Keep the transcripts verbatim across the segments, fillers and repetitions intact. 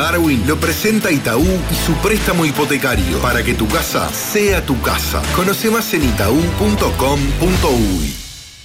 Darwin lo presenta Itaú y su préstamo hipotecario para que tu casa sea tu casa. Conoce más en itaú punto com punto uy.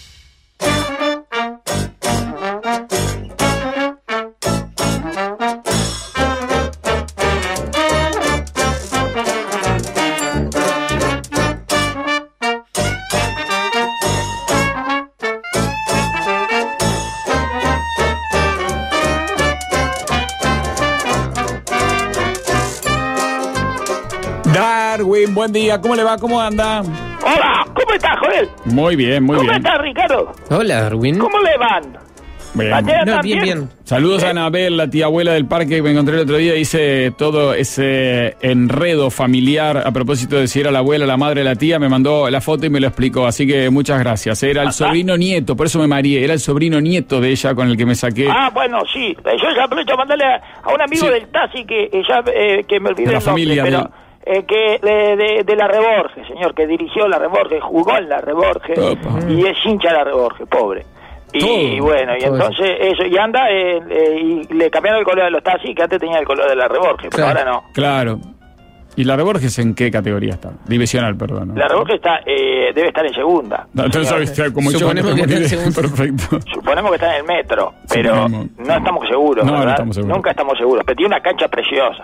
Darwin, buen día, ¿cómo le va? ¿Cómo anda? Hola, ¿cómo estás, Joel? Muy bien, muy ¿Cómo bien. estás, Ricardo? Hola, Darwin. ¿Cómo le van? Bien. ¿La tía No, también? bien, bien. Saludos a Anabel, la tía abuela del parque que me encontré el otro día. Hice todo ese enredo familiar a propósito de si era la abuela, la madre, la tía. Me mandó la foto y me lo explicó, así que muchas gracias. Era el sobrino nieto, por eso me mareé. Era el sobrino nieto de ella con el que me saqué. Ah, bueno, sí. Yo ya aprovecho a mandarle a, a un amigo Sí. del taxi que eh, ya eh, que me olvidé De la el nombre, familia pero de- eh, que de, de, de la Reborge, señor, que dirigió la Reborge, jugó en la Reborge Opa. y es hincha de la Reborge, pobre. Y Todo. bueno, y Todo entonces eso, y anda, eh, eh, y le cambiaron el color de los taxis, que antes tenía el color de la Reborge, pero Claro. ahora no. Claro. ¿Y la Reborges en qué categoría está? Divisional, perdón. ¿no? La Reborge está, eh, debe estar en segunda. No, entonces, señor. ¿sabes? Como yo no Suponemos tengo que ni está en idea. segundo. Perfecto. Suponemos que está en el metro, pero Suponemos. no estamos seguros, No, no ¿verdad? estamos seguros. Nunca estamos seguros. Pero tiene una cancha preciosa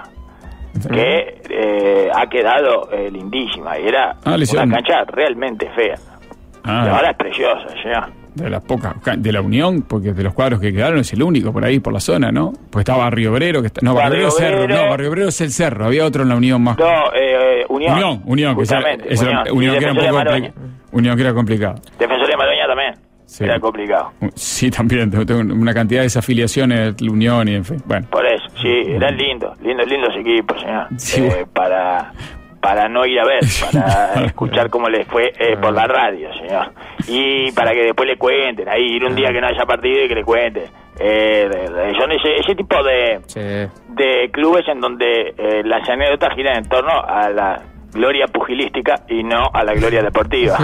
que eh, ha quedado eh, lindísima. Y era Ah, le una hicieron- cancha realmente fea. Ah. Y ahora es preciosa, señor. De las pocas, ca- de la Unión, porque de los cuadros que quedaron es el único por ahí, por la zona, ¿no? Pues está Barrio Obrero, que está, no, Barrio Barrio Obrero es Cerro, Obrero. no, Barrio Obrero es el Cerro, había otro en la Unión más. No, eh, Unión. Unión, Unión, que esa- Justamente, esa- Unión. Unión Y que era un Defensor poco de Maroña. compli- Unión que era complicado. Defensor de Maroña también. Sí. Era complicado. Sí, también, tengo tengo una cantidad de desafiliaciones, la Unión y en fin, bueno. Por eso, sí, eran lindos, lindos, lindos equipos, señor. Sí, Eh, bueno. para, para no ir a ver, para escuchar cómo les fue eh, por la radio, señor. Y para que después le cuenten, ahí ir un día que no haya partido y que le cuenten. Eh, de- de- son ese, ese tipo de, Sí. de clubes en donde eh, las anécdotas giran en torno a la gloria pugilística y no a la gloria deportiva.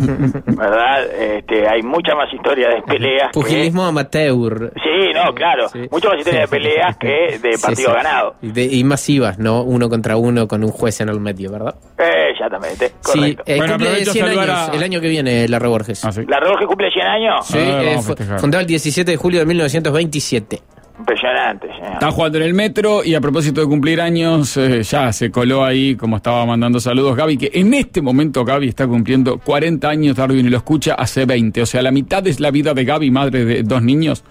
¿Verdad? Este, hay mucha más historia de peleas. que- Pugilismo amateur. Sí, no, claro. Sí. Mucho más historia de peleas que de Sí, partido sí. ganado. Y, de- y masivas, ¿no? Uno contra uno con un juez en el medio, ¿verdad? Eh, exactamente, Sí, correcto. eh, Bueno, cumple aprovecho a cien saludar años a- el año que viene, la Reborges. Ah, sí. ¿La Reborge cumple cien años? Sí, Ah, eh, vamos a fu- festejar. fundado el diecisiete de julio de mil novecientos veintisiete. Impresionante, señor. Está jugando en el metro y a propósito de cumplir años, eh, ya se coló ahí, como estaba mandando saludos Gaby, que en este momento Gaby está cumpliendo cuarenta años, Darwin, y lo escucha hace veinte. O sea, la mitad es la vida de Gaby, madre de dos niños,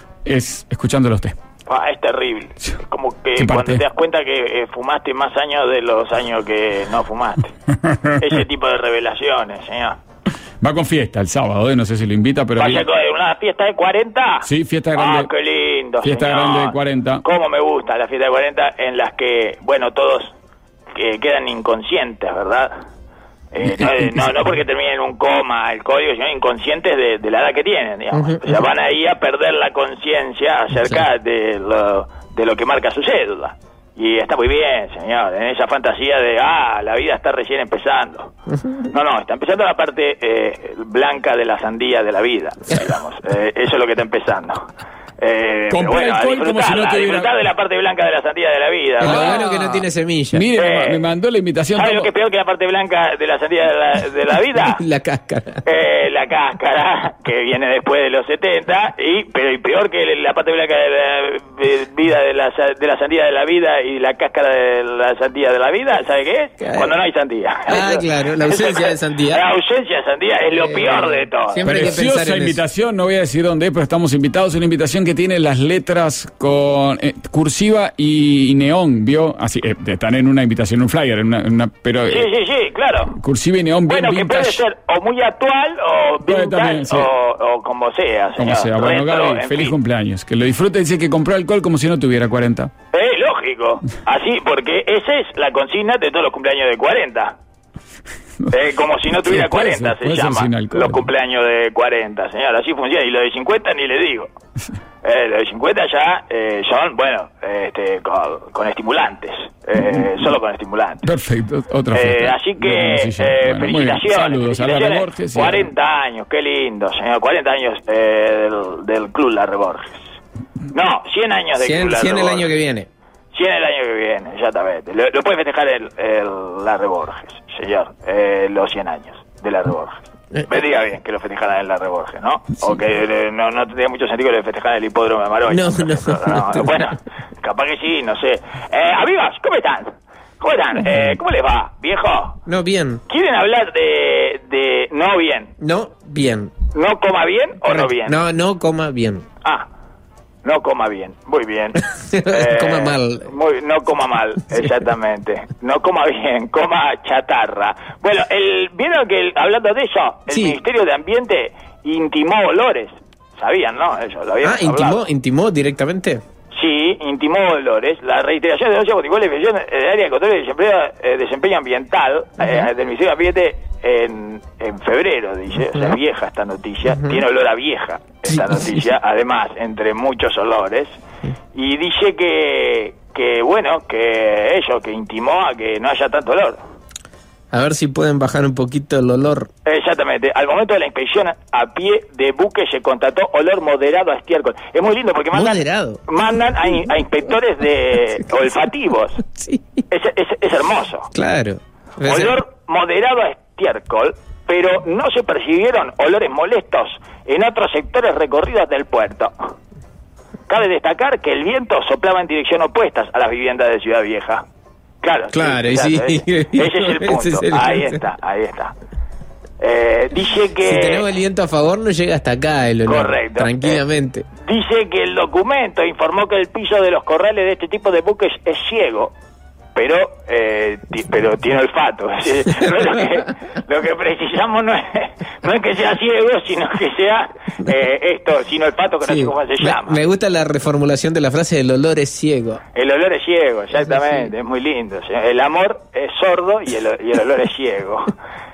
es escuchándolo a usted. Ah, es terrible. Es como que ¿Qué cuando parte? te das cuenta que eh, fumaste más años de los años que no fumaste. Ese tipo de revelaciones, señor. Va con fiesta el sábado, ¿eh? No sé si lo invita, pero... ¿Vaya con una fiesta de cuarenta? Sí, fiesta grande. Ah, qué lindo, Fiesta señor. grande de cuarenta. Cómo me gusta la fiesta de cuarenta en las que, bueno, todos que quedan inconscientes, ¿verdad? Eh, no, eh, no, no porque terminen en un coma, el código, sino inconscientes de, de la edad que tienen, digamos. Ujú, O sea, van ahí a perder la conciencia acerca de lo, de lo que marca su cédula. Y está muy bien, señor, en esa fantasía de, ah, la vida está recién empezando. No, no, está empezando la parte eh, blanca de la sandía de la vida, digamos. Eh, eso es lo que está empezando. Eh, pero Comprar bueno, a alcohol como si no disfrutarla, a tuviera- disfrutar de la parte blanca de la sandía de la vida. Es lo ¿verdad? bueno que no tiene semilla. Mire, me, Eh, me mandó la invitación. ¿Sabe tomo- lo que es peor que la parte blanca de la sandía de la, de la vida? La cáscara. Eh, la cáscara, que viene después de los setenta, y pero y peor que la parte blanca de la de vida de la, sa- de la sandía de la vida y la cáscara de la sandía de la vida, ¿sabe qué es? Claro. Cuando no hay sandía. Ah, claro, la ausencia de sandía. La ausencia de sandía es lo Eh, peor de todo. siempre hay que pensar Preciosa en eso. invitación, no voy a decir dónde es, pero estamos invitados. Una invitación que tiene las letras con eh, cursiva y, y neón, ¿vio? Así, eh, están en una invitación, un flyer, en una, en una- pero Sí, eh, sí, sí, claro. cursiva y neón bien Bueno, que puede vintage. ser o muy actual o Puede vintage también, sí. o, o como sea, señor. Como sea. Bueno, Retro, Gaby, en feliz fin. cumpleaños. Que lo disfrute. Dice que compró alcohol como si no tuviera cuarenta. Eh, lógico. Así, porque esa es la consigna de todos los cumpleaños de cuarenta. Eh, como si no tuviera Sí, puede cuarenta, ser, se puede ser llama. sin alcohol. Los cumpleaños de cuarenta, señor. Así funciona. Y los de cincuenta ni le digo. Eh, los de cincuenta ya eh, son, bueno, este, con, con estimulantes. Eh, solo con estimulantes. Perfecto, otra Eh, fiesta. así Bueno, que, sí, ya. eh, Bueno, muy bien. felicitaciones. Saludos a Lara felicitaciones. Borges. y- cuarenta años, qué lindo, señor. cuarenta años eh, del, del Club La Reborges. No, cien años del cien, Club La cien el Reborges. año que viene. cien el año que viene, exactamente. Lo, lo puede festejar el, el Larre Borges, señor, eh, los cien años de Larre Borges. Me diga bien que lo festejaran en Larre Borges, ¿no? Sí. O que eh, no, no tendría mucho sentido que lo festejaran en el hipódromo de Maroña. No, no, no, no. Bueno, capaz que sí, no sé. Eh, amigos, ¿cómo están? ¿Cómo están? Eh, ¿Cómo les va, viejo? No, bien. ¿Quieren hablar de, de... no bien? No, bien. ¿No coma bien o Correcto. no bien? No, no coma bien. Ah, no coma bien. Muy bien. eh, coma mal. Muy, no coma mal, exactamente. No coma bien, coma chatarra. Bueno, el, vieron que el, hablando de eso, el sí. Ministerio de Ambiente intimó olores. ¿Sabían, no? Eso, lo habían Ah, intimó, intimó directamente. Sí, intimó olores. La reiteración de denuncia motivó la infección del área de control y desempeño, eh, desempeño ambiental uh-huh. eh, del Ministerio de Ambiente en, en febrero, dice. Uh-huh. O sea, vieja esta noticia. Uh-huh. Tiene olor a vieja esta noticia, además, entre muchos olores. Uh-huh. Y dice que, que, bueno, que ello, que intimó a que no haya tanto olor. A ver si pueden bajar un poquito el olor. Exactamente. Al momento de la inspección a pie de buque se constató olor moderado a estiércol. Es muy lindo porque mandan, moderado. mandan a, in, a inspectores de olfativos. Sí. Es, es, es hermoso. Claro. Olor moderado a estiércol, pero no se percibieron olores molestos en otros sectores recorridos del puerto. Cabe destacar que el viento soplaba en dirección opuestas a las viviendas de Ciudad Vieja. Claro, claro, sí, sí. Ese, ese es el punto. Es el ahí punto. está, ahí está. Eh, dice que... Si tenemos el viento a favor, no llega hasta acá el olor. Correcto. Tranquilamente. Eh, dice que el documento informó que el piso de los corrales de este tipo de buques es ciego, pero eh, t- pero tiene olfato. No es lo, que, lo que precisamos no es, no es que sea ciego, sino que sea eh, esto, sin olfato, que sí. No sé cómo se llama. Me gusta la reformulación de la frase, el olor es ciego. El olor es ciego, exactamente, sí. Es muy lindo. El amor es sordo y el, y el olor es ciego.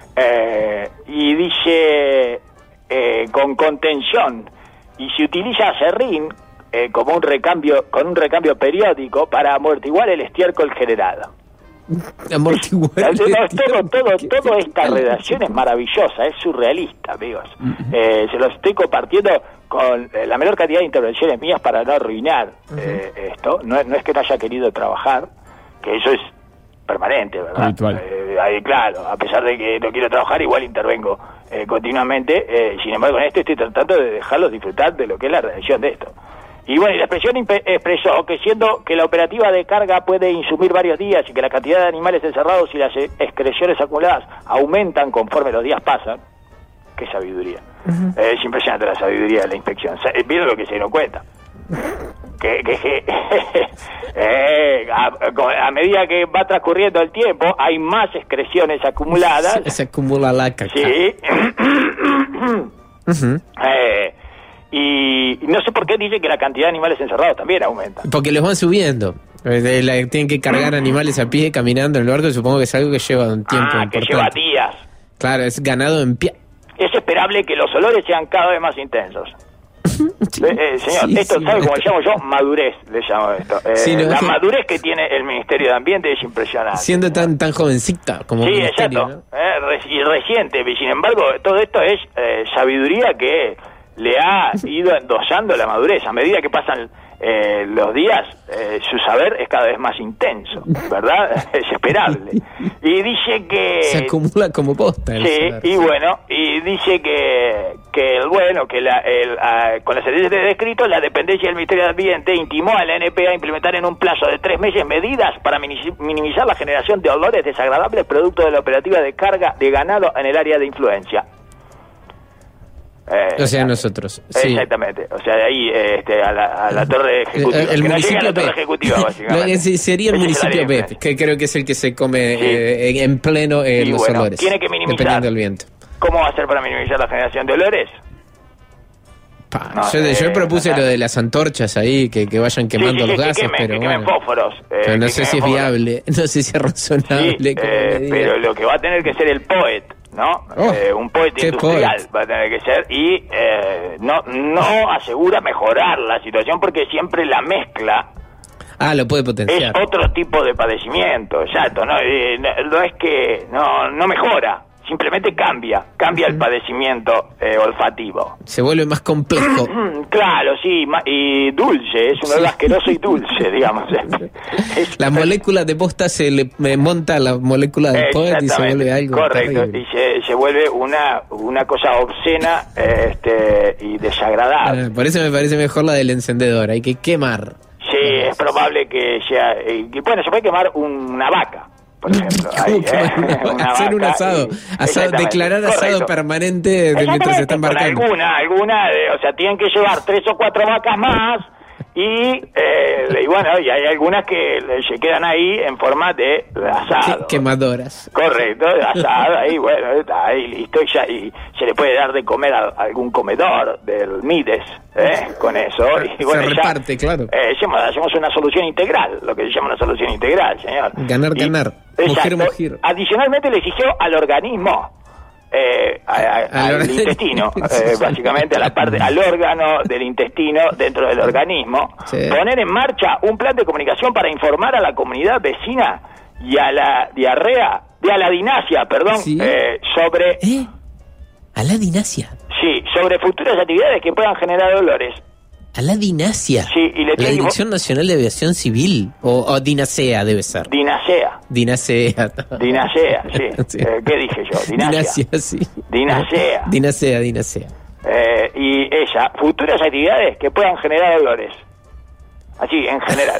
Eh, y dice eh, con contención, y se utiliza acerrín eh, como un recambio, con un recambio periódico para amortiguar el estiércol generado. Amortiguar el no, todo, todo, toda esta redacción es maravillosa, es surrealista, amigos. Uh-huh. eh, se los estoy compartiendo con eh, la menor cantidad de intervenciones mías para no arruinar uh-huh. eh, esto. No, no es que no haya querido trabajar, que eso es permanente, ¿verdad? Eh, ahí, claro, a pesar de que no quiero trabajar, igual intervengo eh, continuamente. Eh, sin embargo, en esto estoy tratando de dejarlos disfrutar de lo que es la redacción de esto. Y bueno, y la expresión imp- expresó que siendo que la operativa de carga puede insumir varios días y que la cantidad de animales encerrados y las excreciones acumuladas aumentan conforme los días pasan, qué sabiduría. Uh-huh. Eh, es impresionante la sabiduría de la inspección. ¿Vieron lo que se dieron cuenta? Que, que, que eh, a, a medida que va transcurriendo el tiempo hay más excreciones acumuladas. Se, se acumula la caca. Sí. uh-huh. eh, y no sé por qué dice que la cantidad de animales encerrados también aumenta. Porque los van subiendo. Tienen que cargar animales a pie caminando en el barco. Supongo que es algo que lleva un tiempo ah, importante. Que lleva días. Claro, es ganado en pie. Es esperable que los olores sean cada vez más intensos. Sí, eh, señor, sí, esto sí, sabe no, cómo llamo yo, madurez, le llamo esto. Eh, sí, no, la sí. madurez que tiene el Ministerio de Ambiente es impresionante. Siendo tan tan jovencita como sí, ministerio, exacto, ¿no? eh, re- y reciente, y sin embargo, todo esto es eh, sabiduría que le ha ido endosando la madurez. A medida que pasan eh, los días, eh, su saber es cada vez más intenso, ¿verdad? Es esperable. Y dice que... Se acumula como posta. Sí, saber, y sí. bueno, y dice que, que bueno, que la, el, a, con la sentencia de descrito, la dependencia del Ministerio de Ambiente intimó a la N P a implementar en un plazo de tres meses medidas para minimizar la generación de olores desagradables producto de la operativa de carga de ganado en el área de influencia. Eh, o sea, nosotros. Exactamente. Sí. O sea, de ahí este, a, la, a la torre ejecutiva. El, el que municipio no llega a la torre B. ejecutiva, básicamente. No, sería el Ese municipio es B, que creo que es el que se come sí. eh, en pleno eh, los bueno, olores. Tiene que minimizar. Dependiendo del viento. ¿Cómo va a ser para minimizar la generación de olores? Pa, no, yo, eh, yo propuse no, lo de las antorchas ahí, que, que vayan quemando sí, sí, los gases, que quemen, pero que bueno. fósforos, eh, pero no que sé si es fósforos. viable, no sé si es razonable. Sí, eh, pero lo que va a tener que ser el poet, ¿no? Oh, eh, un poet industrial poet. va a tener que ser y eh, no, no asegura mejorar la situación porque siempre la mezcla ah, lo puede potenciar. Es otro tipo de padecimiento, exacto, no, eh, no, no es que no, no mejora, simplemente cambia, cambia el padecimiento eh, olfativo. Se vuelve más complejo. Claro, sí, ma- y dulce, es un olor Sí. asqueroso y dulce, digamos. Es- La molécula de posta se le me monta a la molécula de poeta y se Exactamente, vuelve algo correcto, terrible. y se, se vuelve una, una cosa obscena este, y desagradable. Ah, por eso me parece mejor la del encendedor, hay que quemar. Sí, es probable que sea... eh, que, bueno, se puede quemar una vaca, por ejemplo. ¿Cómo Ahí, quemar ¿eh? una- Una hacer un vaca asado, y- asado exactamente, declarar asado correcto. permanente de mientras se Exactamente, está con embarcando. alguna, alguna, eh, o sea, tienen que llevar tres o cuatro vacas más y, eh, y bueno, y hay algunas que se quedan ahí en forma de asado. Qué- quemadoras. Correcto, asado, ahí, bueno, está ahí listo, y, ya, y se le puede dar de comer a, a algún comedor del Mides, ¿eh? Con eso. Y, Se bueno, ya, reparte, claro. eh, hacemos, hacemos una solución integral, lo que se llama una solución integral, señor. Ganar, Y- ganar. Exacto. Mujer, mujer. Adicionalmente le exigió al organismo, eh, a- a- Al al orga- intestino, eh, Sí, sí. básicamente a la parte, al órgano del intestino dentro del organismo, Sí. poner en marcha un plan de comunicación para informar a la comunidad vecina y a la diarrea, y a la dinasia, perdón, Sí. eh, sobre, ¿Eh? A la dinasia. sí, sobre futuras actividades que puedan generar dolores. A la dinasia. Sí, y le La tiene que- Dirección Nacional de Aviación Civil. O, o Dinasea debe ser. Dinasea, Dinasea. Dinasea, sí. Sí. Eh, ¿qué dije yo? Dinasia. Dinasia, sí. Dinasea. Dinasea, Dinasea. Eh, y ella, futuras actividades que puedan generar dolores. Así, en general.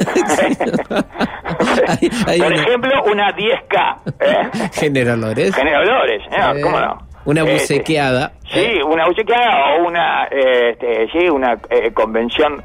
Hay- hay Por una- ejemplo, una diez K. ¿eh? Generadores. Genera dolores, ¿eh? Eh, ¿Cómo no? Una Este, bucequeada. Sí, una bucequeada o una, eh, este, sí, una eh, convención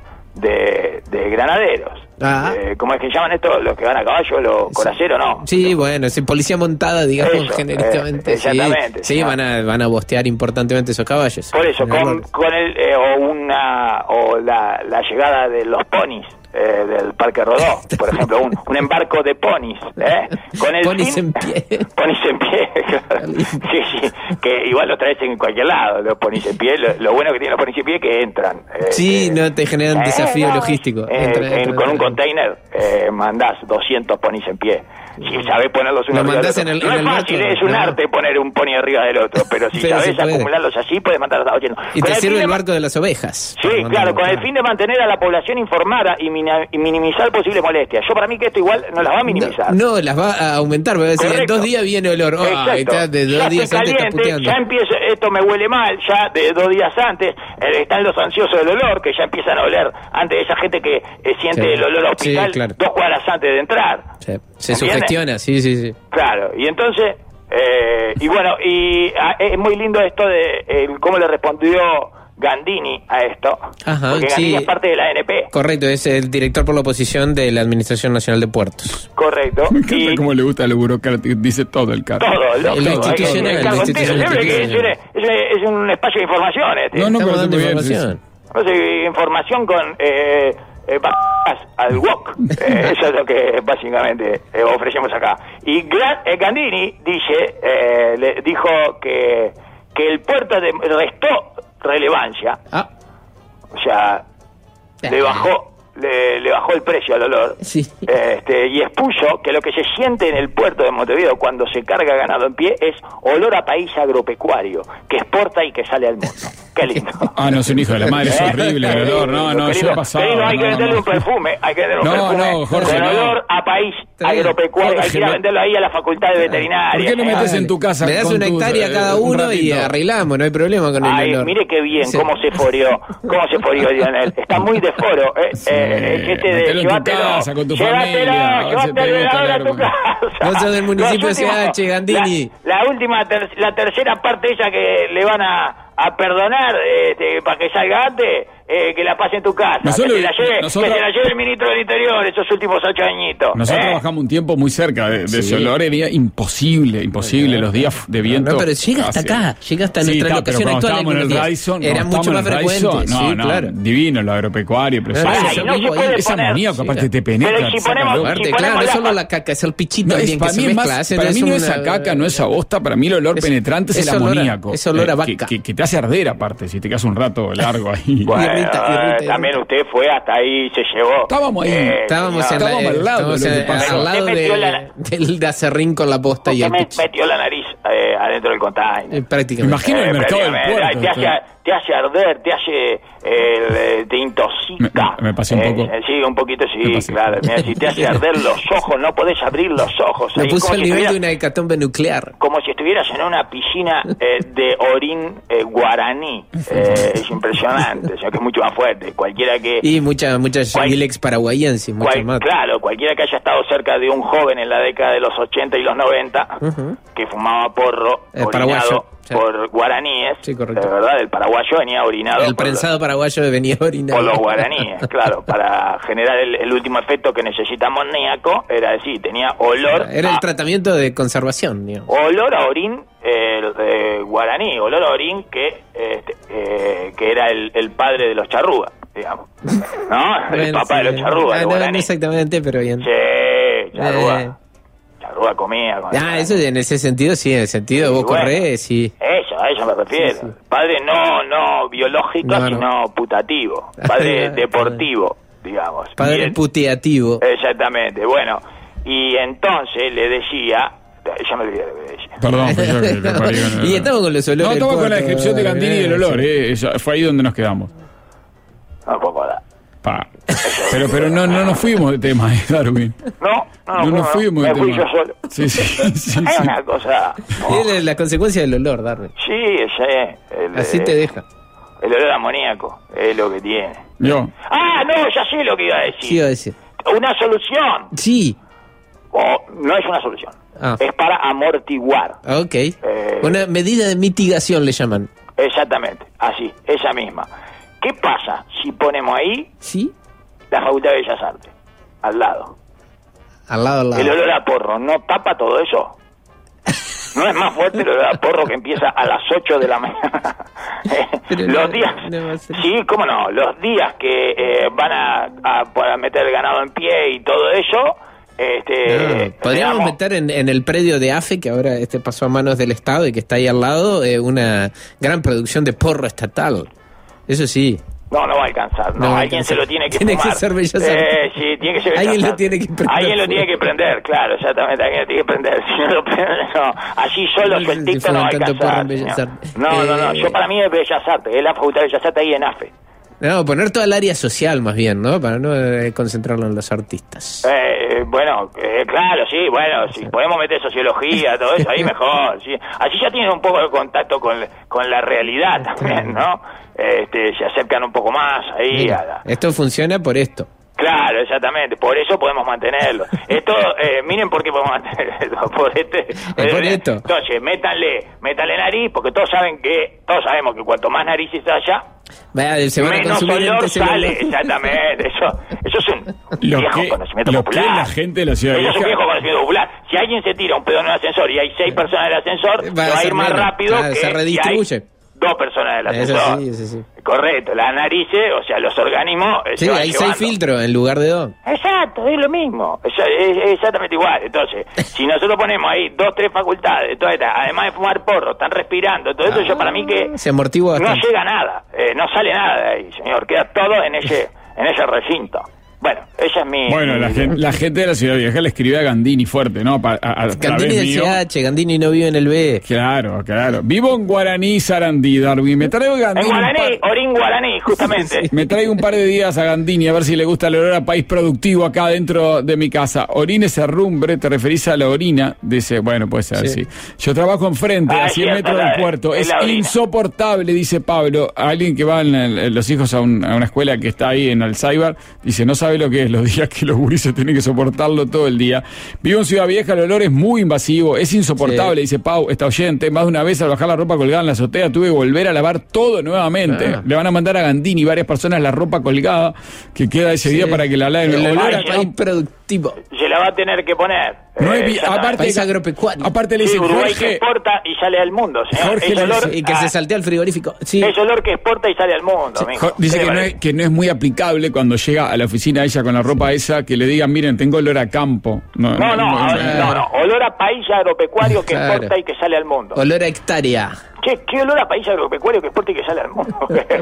de, de granaderos. Ah. Eh, ¿Cómo es que llaman esto? Los que van a caballo, los coraceros, ¿no? Sí, bueno, sí, policía montada, digamos, Eso, genéricamente. eh, exactamente, Sí, sí, no. van a van a bostear importantemente esos caballos. Por eso, con, Generadores. con el, eh, o una, o la, la llegada de los ponis. Eh, del Parque Rodó, por ejemplo, un, un embarco de ponis, ¿eh? Con el Ponis fin- en pie. Ponis en pie, claro. Sí, sí, que igual lo traes en cualquier lado, los ponis en pie. Lo, lo bueno que tienen los ponis en pie es que entran. eh, Sí, eh, no te generan eh, desafío no, logístico. eh, Entra, en- entra, con un entra. container eh, mandás doscientos ponis en pie. Si sabés ponerlos uno Lo arriba del mandás otro. en el- no en es el fácil, barco, es un no. arte poner un pony arriba del otro, pero si Pero se sabés puede. acumularlos así, puedes mandarlos a oyendo. Y Con te el sirve fin de el ma- barco de las ovejas. Sí, para claro, mandarlo, con el fin de mantener a la población informada y, mina- y minimizar posibles molestias. Yo para mí que esto igual no las va a minimizar. No, no, las va a aumentar. Va a decir, en Correcto. dos días viene olor. Ah, Exacto. está de dos ya días estoy antes está caliente, puteando. ya empiezo, esto me huele mal, ya de dos días antes, eh, están los ansiosos del olor, que ya empiezan a oler antes de esa gente que eh, siente Sí. el olor a hospital Sí, claro. dos cuadras antes de entrar. Sí, se ¿Entiendes? sugestiona, sí, sí, sí. Claro, y entonces, eh, y bueno, y ah, es muy lindo esto de el, cómo le respondió Gandini a esto, Ajá, porque Gandini sí. es parte de la A N P. Correcto, es el director por la oposición de la Administración Nacional de Puertos. Correcto. Me encanta Y cómo le gusta a lo burocrático, dice todo el cargo. todo, lo, El todo, institucional, hay que- el el institucional, siempre que es, institucional. es- es un espacio de información este. No, no, Estamos pero dando muy bien, información. No sé, información con eh, eh, pa- al W O C. Eh, eso es lo que básicamente eh, ofrecemos acá. Y Gra- eh, Gandini dice, eh, le dijo que, que el puerto de- restó relevancia, Ah, o sea, le bajó le, le bajó el precio al olor, Sí. este, y expuso que lo que se siente en el puerto de Montevideo cuando se carga ganado en pie es olor a país agropecuario, que exporta y que sale al mundo. Qué lindo. Ah, no, es un hijo de la madre, es horrible el olor. No, no, yo he pasado. Querido, hay que no, venderle no. un perfume, hay que venderle un No, perfume no, Jorge, con no. olor a país Está bien. agropecuario, hay que Jorge, ir a no. venderlo ahí a la facultad de veterinaria. ¿Por qué no eh. metes en tu casa? le das con una tus, hectárea a eh, cada un uno y ratito? arreglamos, no hay problema con el Ay, olor. mire qué bien, Sí. cómo se forió, cómo se forió Lionel. Está muy de foro, eh, Sí, eh, este de, metelo en tu llévatelo, casa, con tu llévatelo, familia, a ver si te llévatelo gusta ahora a hablar tu con- casa. Vos sos del municipio Los de C H, Gandini. La, la última, ter- la tercera parte esa que le van a, a perdonar este, para que salga antes, eh, que la pase en tu casa, Nosotros- que, se la lleve, nosotros- que se la lleve el ministro del Interior esos últimos ocho añitos. Nosotros eh. trabajamos un tiempo muy cerca de, de Sí. ese olor, era imposible, imposible, los días de viento. No, pero llega hasta casi- acá, llega hasta Sí, nuestra está, locación pero cuando actual. estábamos en el algunos días. Radisson, Era cuando mucho más estábamos en el frecuente, Radisson, sí, no, no, claro. divino lo agropecuario, pero Bueno, eso- Ay, eso no se vivo ahí. puede ese poner. amoníaco, Sí, aparte te pero penetra. si te saca ponemos- loco. Aparte, si claro, ponemos no la- solo la caca, es el pichito No, es, también que para se mí, es mezcla. más, ese para es mí no una- es esa caca, no esa bosta, para mí el olor Es- penetrante es, es el olor a- amoníaco. es olor a eh, vaca. que, que- que te hace arder aparte, si te quedas un rato largo ahí. Bueno, irrita, eh, irrita, también irrita. usted fue hasta ahí, se llevó. Estábamos ahí. Eh, Estábamos, señor, en la- Estábamos al lado de estábamos lo que en- pasó. al lado Usted metió de, la- del de acerrín con la posta y usted el me pitch. metió la nariz eh, adentro del container. Eh, prácticamente. Imagino el Eh, mercado del prácticamente. Ay, puerto. te, hace, te hace arder, te hace, eh, te intoxica. Me- me pasé un Eh, poco. eh, sí, un poquito Me sí, pasé. claro. Mira, si te hace arder los ojos, no podés abrir los ojos. Me Ahí puso como al si nivel de estuvieras- una hecatombe nuclear. como si estuvieras en una piscina eh, de orín eh, guaraní. Eh, es impresionante, o sea que es mucho más fuerte. Cualquiera que... Y muchas muchas Cual- Gilex paraguayenses, muchas cual- más. claro, cualquiera que haya estado cerca de un joven en la década de los ochenta y los noventa, Ujú. que fumaba porro, Eh, orinado paraguayo, sí. por guaraníes, Sí, correcto. de verdad, el paraguayo venía orinado El por, prensado paraguayo venía orinado. por los guaraníes, claro, para generar el, el último efecto que necesita amoníaco, era decir, tenía olor Era el a, tratamiento de conservación, digamos. olor a orín el, eh, guaraní, olor a orín que este, eh, que era el, el padre de los charrúas, digamos, ¿no? el Bueno, papá sí. de los charrúas, Ah, los no, no guaraníes. exactamente, pero bien. Sí, charrúa. Eh. Charrúa comía. Con Ah, eso en ese sentido, sí, en el sentido de Sí, vos bueno. corrés, sí. Eso, a eso me refiero. Sí, sí. Padre no no biológico, No, no. sino putativo. Padre deportivo, digamos. Padre Bien. puteativo. Exactamente. Bueno, y entonces le decía... Ya me olvidé lo que decía. Perdón, pero yo que lo parí con el- Y estamos con los olores No, del estamos con la puerto, descripción de Gandini y el olor, sí. eh. Eso, fue ahí donde nos quedamos. No puedo hablar. Pa. Pero, pero no, no nos fuimos de tema, eh, Darwin. No, no, No nos fuimos Me de fui tema. yo solo. Sí, sí, sí, Hay sí. una cosa... no. Es la, la consecuencia del olor, Darwin. Sí, ese el, Así eh, te deja. El olor amoníaco es lo que tiene. Yo. Ah, no, ya sé lo que iba a decir. Sí, iba a decir. Una solución. Sí. O no es una solución. Ah. Es para amortiguar. Ok. Eh. Una medida de mitigación le llaman. Exactamente. Así, esa misma. ¿Qué pasa si ponemos ahí ¿Sí? la Facultad de Bellas Artes? Al lado. Al lado, al lado. El olor a porro, ¿no tapa todo eso? ¿No es más fuerte el olor a porro que empieza a las ocho de la mañana? Pero los no- días... no va a ser- Sí, cómo no. Los días que eh, van a, a, para meter el ganado en pie y todo eso... Este, No, podríamos digamos, meter en, en el predio de AFE, que ahora este pasó a manos del Estado y que está ahí al lado, eh, una gran producción de porro estatal. Eso sí. No, no va a alcanzar. No, No va a alguien alcanzar. se lo tiene que Tiene que fumar. ser Bellas Eh, Artes. sí, tiene que ser Alguien Bellas lo Artes. tiene que prender Alguien lo fuego. tiene que prender, claro, exactamente. Alguien lo tiene que prender. Si no lo prende, no. Así solo No sé sueltito si no va a fuman tanto porro alcanzar. en Bellas señor. Artes. No, no, no. Eh, Yo para mí es Bellas Artes. Es la Facultad de Bellas Artes ahí en AFE. No, poner toda el área social más bien, ¿no? Para no eh, concentrarlo en los artistas. Eh, bueno, eh, claro, sí, bueno, si podemos meter sociología, todo eso, ahí mejor, sí. Así ya tienen un poco de contacto con, con la realidad también, ¿no? Este, se acercan un poco más ahí Mira, a la... esto funciona por esto. Claro, exactamente, por eso podemos mantenerlo. Esto, eh, miren por qué podemos mantenerlo, por este... Es por esto. Entonces, métanle, métanle nariz, porque todos saben que, todos sabemos que cuanto más narices haya, Vaya, se van a menos consumir olor antes el sale, olor. exactamente, eso, eso es un Lo viejo que- conocimiento lo que popular. la gente de la ciudad Eso es un vieja- viejo conocimiento popular. Si alguien se tira un pedo en un ascensor y hay seis personas en el ascensor, Va a se va a ser ir más menos. rápido Claro, que se redistribuye. si hay dos personas en el Eso ascensor. sí, eso sí. Correcto, las narices, o sea, los organismos eh, Sí, se van hay seis llevando. filtros en lugar de dos. Exacto, es lo mismo. Es, es- es exactamente igual. Entonces, si nosotros ponemos ahí dos, tres facultades, todas estas, además de fumar porro, están respirando, todo eso, yo para mí que Se amortigua no bastante. llega nada, eh, no sale nada de ahí, señor. Queda todo en ese, en ese recinto. Bueno, esa es mi... Bueno, la gente, la gente de la ciudad vieja le escribía a Gandini fuerte, ¿no? Pa- a- a- a Gandini través del mío. C H, Gandini no vive en el B. Claro, claro. Vivo en Guaraní, Sarandí, Darwin. Me traigo En Gandini. un guaraní, par- Orín Guaraní, justamente. Me traigo un par de días a Gandini a ver si le gusta el olor a país productivo acá dentro de mi casa. Orina ese rumbre, te referís a la orina. Dice, bueno, puede ser, sí. Sí. Yo trabajo enfrente, Ah, a es cien cierto, metros la- del puerto. es Es la orina. insoportable, dice Pablo. Alguien que va en el- los hijos a, un- a una escuela que está ahí en Alzheimer, dice, no sabe lo que es los días que los gurises tienen que soportarlo todo el día. Vivo en Ciudad Vieja, el olor es muy invasivo, es insoportable, Sí. dice Pau, esta oyente. Más de una vez al bajar la ropa colgada en la azotea tuve que volver a lavar todo nuevamente. Ah. Le van a mandar a Gandini varias personas la ropa colgada que queda ese Sí. día para que la laven. El Olor olor a a país productivo. Se la va a tener que poner. No eh, es vi- exactamente. aparte, País agropecuario. aparte le Sí, dicen Uruguay que Jorge, exporta y sale al mundo, señor. Jorge Es le olor, dice- Y que a- se saltea al frigorífico. Sí. es olor que exporta y sale al mundo, Sí, mijo. Jo- dice ¿Qué que le no, es, parece? que no es muy aplicable cuando llega a la oficina ella con la ropa esa, que le digan, miren, tengo olor a campo. No, no, no, no, no, olor a país agropecuario que Claro. exporta y que sale al mundo. Olor a hectárea. Che, qué olor a país agropecuario que fuerte que sale al mundo.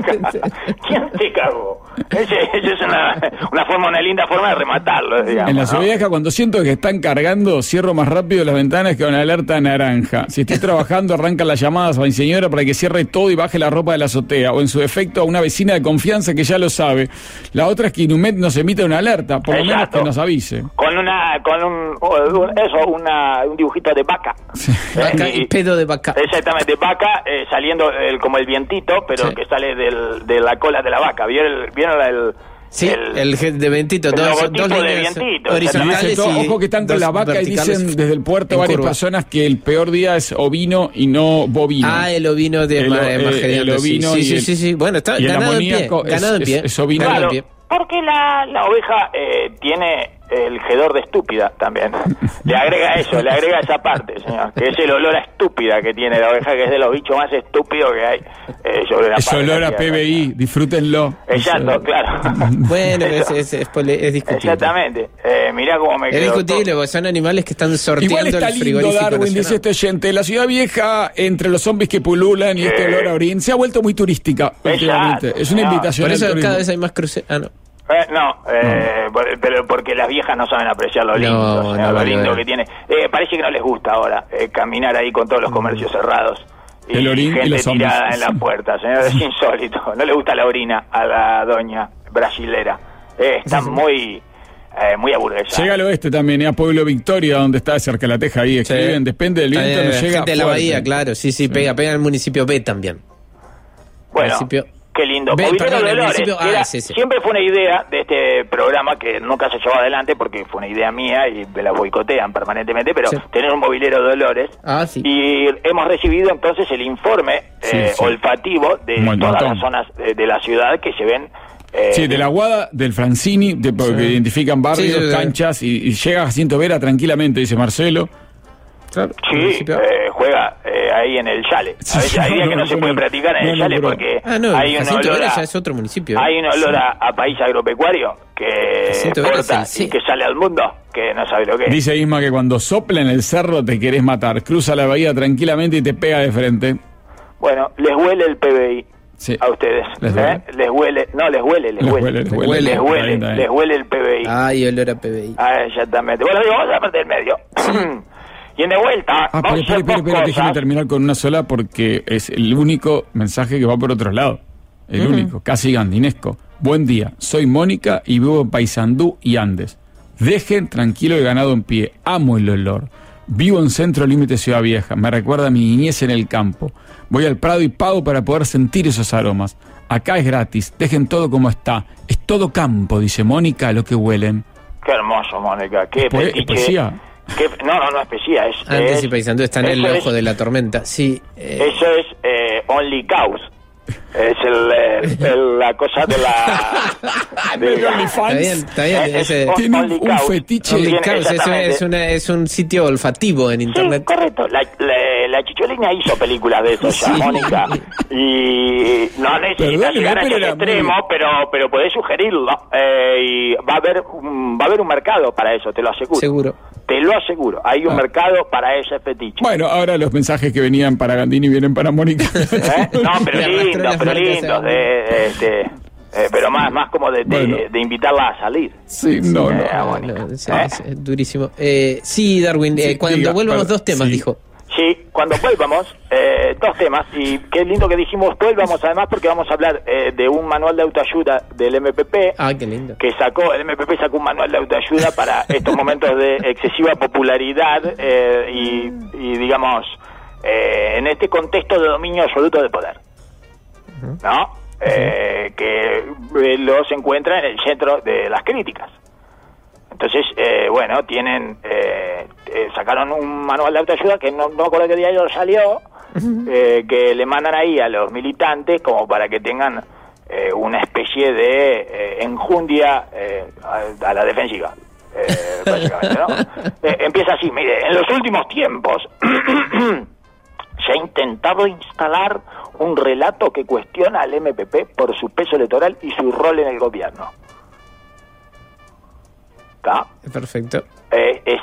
¿Quién te cagó? Esa es una, una forma, una linda forma de rematarlo, digamos. En la ¿no? Ciudad Vieja, cuando siento que están cargando, cierro más rápido las ventanas que una alerta naranja. Si estoy trabajando, arrancan las llamadas a mi señora para que cierre todo y baje la ropa de la azotea. O en su defecto, a una vecina de confianza que ya lo sabe. La otra es que Inumet nos emite una alerta, por lo menos que nos avise. Con una, con un, un eso, una, un dibujito de vaca. Sí. Vaca y pedo de vaca. Exactamente, vaca eh, saliendo el, como el vientito, pero Sí. que sale del, de la cola de la vaca. ¿Vieron el, vieron el, Sí, el, el, el de Ventito, el dos, logotipo dos de líneas Vientito, Y horizontales dicen todo, y ojo que están con dos la vaca y verticales dicen desde el puerto en varias curva. personas que el peor día es ovino y no bovino. Ah, el ovino de El Ma- o- de eh, Magedonte, el ovino sí, y sí, el- sí, sí. Bueno, está y el ganado en pie, amoníaco es- ganado en pie. es- es ovino. ganado en Claro, pie. porque la, la oveja eh, tiene el hedor de estúpida también. Le agrega eso, le agrega esa parte, señor, que es el olor a estúpida que tiene la oveja, que es de los bichos más estúpidos que hay eh, sobre la Es faz de la olor a tierra. P B I, disfrútenlo. Exacto, Eso- claro. Bueno, es, Eso. es, es, pole- es discutible. Exactamente. Eh, mirá cómo me Es quedó discutible todo. porque son animales que están Igual sorteando está el lindo, frigorífico Darwin, dice nacional. este oyente. La Ciudad Vieja, entre los zombies que pululan y este Eh. olor a orín, se ha vuelto muy turística últimamente. Exacto. Es una No, invitación Por al eso turismo. cada vez hay más cruceros. Ah, no. Eh, no, eh, por- pero porque las viejas no saben apreciar lo lindo, No, señor, no lo vale, lindo vale. que tiene. Eh, parece que no les gusta ahora eh, caminar ahí con todos los comercios cerrados y El orín y gente los zombies. tirada en la puerta, señor, es insólito. No le gusta la orina a la doña brasilera. Eh, está muy, eh, muy aburguesada. Llega al oeste también, eh, a Pueblo Victoria, donde está cerca de la Teja, ahí escriben, depende del viento, Eh, nos llega gente de la fuerte. bahía, claro, sí, sí, pega, pega en el municipio B también. Bueno, Municipio- qué lindo. Ve, Movilero perdón, el Dolores, municipio- que ah, era- sí, sí. siempre fue una idea de este programa que nunca se llevó adelante porque fue una idea mía y me la boicotean permanentemente, pero Sí. tener un movilero Dolores. Ah, sí. Y hemos recibido entonces el informe Sí, eh, sí. olfativo de Un todas montón. las zonas de, de la ciudad que se ven. eh, Sí, de la Guada, del Francini, de, porque Sí. identifican barrios, Sí, sí, sí. canchas, y, y llega a Jacinto Vera tranquilamente, dice Marcelo. Claro, Sí, municipio- eh, juega eh, ahí en el Yale. Sí, A veces hay no, días no, que no, no, se no, puede no. practicar en No, el no, Yale pero- porque Ah, no, hay un Jacinto olor Vera a, ya es otro municipio. hay un olor a, a país agropecuario que Jacinto Vera corta es el- sí. y que sale al mundo que no sabe lo que es. Dice Isma que cuando sopla en el cerro te querés matar. Cruza la bahía tranquilamente y te pega de frente. Bueno, les huele el P B I Sí. a ustedes. Les ¿eh? huele. Les huele, no, les huele, les, Les huele. huele, les huele. Les Está huele, bien, está bien. les huele el P B I. Ay, olor a P B I. Ah, exactamente. Bueno, digo, vamos a la parte del medio. Y en de vuelta, Ah, vamos pero, a pero, hacer pero, dos pero, déjeme cosas. terminar con una sola porque es el único mensaje que va por otro lado. El único, casi gandinesco. Buen día, soy Mónica y vivo en Paysandú y Andes. Dejen tranquilo el ganado en pie. Amo el olor. Vivo en Centro Límite Ciudad Vieja. Me recuerda a mi niñez en el campo. Voy al Prado y pago para poder sentir esos aromas. Acá es gratis. Dejen todo como está. Es todo campo, dice Mónica, lo que huelen. Qué hermoso, Mónica. Qué Poe- fetiche. poesía. Qué- no, no, no es poesía. Es, Antes es- y Paysandú están en el eso ojo es- de la tormenta. Sí. eh, Eso es eh, Only Cows. Es el, el- el- la cosa de la... de Medio la- OnlyFans. Está bien, está bien. Eh, ese- es Tiene un- Only un Cows. fetiche. Only Tiene- Cows, eso exactamente. es, una, es un sitio olfativo en Sí, internet. correcto. La, la, la Chicholina hizo películas de eso ya, Sí. Mónica. Y no necesita Perdóneme, llegar a pero ese era extremo, muy- pero, pero podés sugerirlo. Eh, y va a haber un, va a haber un mercado para eso, te lo aseguro. Seguro. Te lo aseguro. Hay un Ah. mercado para ese fetiche. Bueno, ahora los mensajes que venían para Gandini vienen para Mónica. ¿Eh? No, pero Le arrastró lindo, las pero marcas lindo. a- De, de- este, eh, pero más, más como de, de, Bueno. de invitarla a salir. Sí, no, no. Eh, No, Mónica. no, es, ¿Eh? es- es durísimo. Eh, sí, Darwin, eh, Sí, cuando diga, vuelvamos perdón, dos temas, sí. dijo. Sí, cuando vuelvamos, eh, dos temas, y qué lindo que dijimos vuelvamos además porque vamos a hablar eh, de un manual de autoayuda del M P P, Ah, qué lindo. que sacó, el M P P sacó un manual de autoayuda para estos momentos de excesiva popularidad eh, y, y, digamos, eh, en este contexto de dominio absoluto de poder, ¿no? Eh, que eh, los encuentra en el centro de las críticas. Entonces, eh, bueno, tienen, eh, eh, sacaron un manual de autoayuda que no, no me acuerdo qué día salió, eh, que le mandan ahí a los militantes como para que tengan eh, una especie de eh, enjundia eh, a, a la defensiva. Eh, básicamente, ¿no? Eh, empieza así, mire, en los últimos tiempos se ha intentado instalar un relato que cuestiona al M P P por su peso electoral y su rol en el gobierno. ¿Está? Perfecto. Eh, es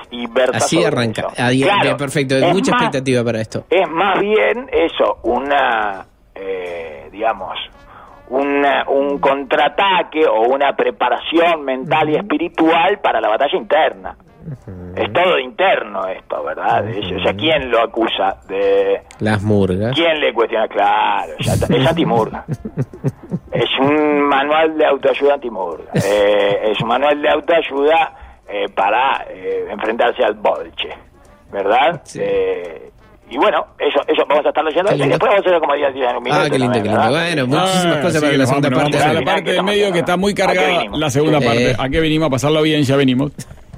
y versa Así sobre arranca. eso. Ahí, Claro, bien, perfecto, hay es mucha más- expectativa para esto. Es más bien eso, una, eh, digamos, una, un contraataque o una preparación mental y espiritual para la batalla interna. Es todo interno esto, ¿verdad? Es- o sea, ¿quién lo acusa de...? Las murgas. ¿Quién le cuestiona? Claro, ya está, es antimurga. Es un manual de autoayuda antimurga. Eh, es un manual de autoayuda eh, para eh, enfrentarse al bolche, ¿verdad? Sí. Eh, y bueno, eso eso vamos a estar leyendo. Qué Y lindo. después vamos a hacer como día en un minuto. Ah, qué lindo, también, qué lindo. ¿verdad? Bueno, muchísimas Ah, cosas sí, para la segunda vámonos, parte. vamos a la Al parte final, de ¿qué medio estamos que está muy haciendo? ¿A qué cargada. venimos? La segunda Sí. parte. ¿A qué venimos? A pasarlo bien, ya venimos.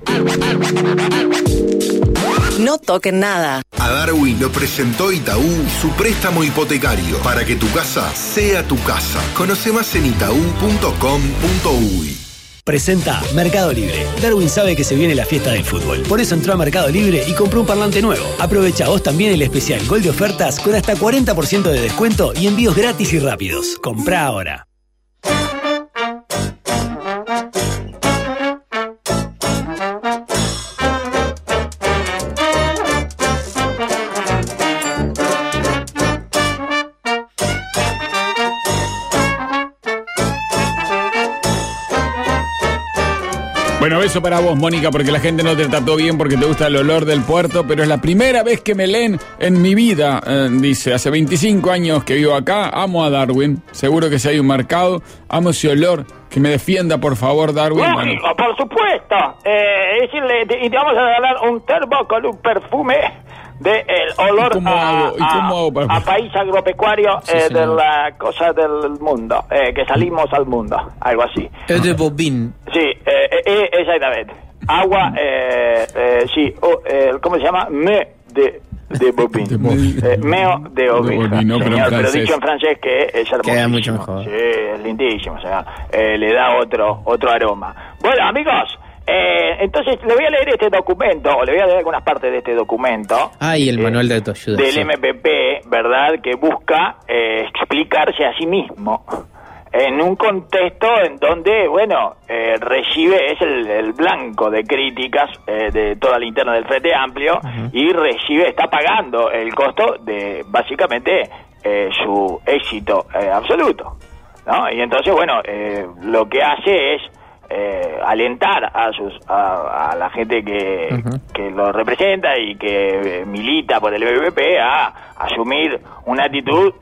No toquen nada. A Darwin lo presentó Itaú y su préstamo hipotecario para que tu casa sea tu casa. Conoce más en itaú punto com punto uy. Presenta Mercado Libre. Darwin sabe que se viene la fiesta del fútbol. Por eso entró a Mercado Libre y compró un parlante nuevo. Aprovecha vos también el especial Gol de ofertas con hasta cuarenta por ciento de descuento y envíos gratis y rápidos. Comprá ahora. Bueno, beso para vos, Mónica, porque la gente no te trató bien porque te gusta el olor del puerto, pero es la primera vez que me leen en mi vida, eh, dice. Hace veinticinco años que vivo acá, amo a Darwin, seguro que si hay un mercado, amo ese olor, que me defienda, por favor, Darwin. Bueno, Lógico, por supuesto. Eh, es decirle, te- y te vamos a regalar un termo con un perfume de el olor ¿Y cómo a, hago? ¿Y a- cómo hago para- a país agropecuario Sí, eh, de señor. la cosa del mundo, eh, que salimos al mundo, algo así. Es de bobín. Sí, eh, eh, eh, exactamente. Agua, eh, eh, sí, o, eh, ¿cómo se llama? Me de, de bobín. De bovino. Eh, meo de oveja, bovino, pero en señor, pero francés. dicho en francés que es hermosísimo. Queda mucho mejor. Sí, es lindísimo, señor. Eh, le da otro otro aroma. Bueno, amigos, eh, entonces le voy a leer este documento, o le voy a leer algunas partes de este documento. Ay, el eh, manual de autoayuda. Del sí. M P P, ¿verdad? Que busca eh, explicarse a sí mismo en un contexto en donde, bueno, eh, recibe, es el, el blanco de críticas eh, de toda la interna del Frente Amplio y recibe, está pagando el costo de, básicamente, eh, su éxito eh, absoluto, ¿no? Y entonces, bueno, eh, lo que hace es eh, alentar a sus a, a la gente que, Ujú. que lo representa y que eh, milita por el M P P a asumir una actitud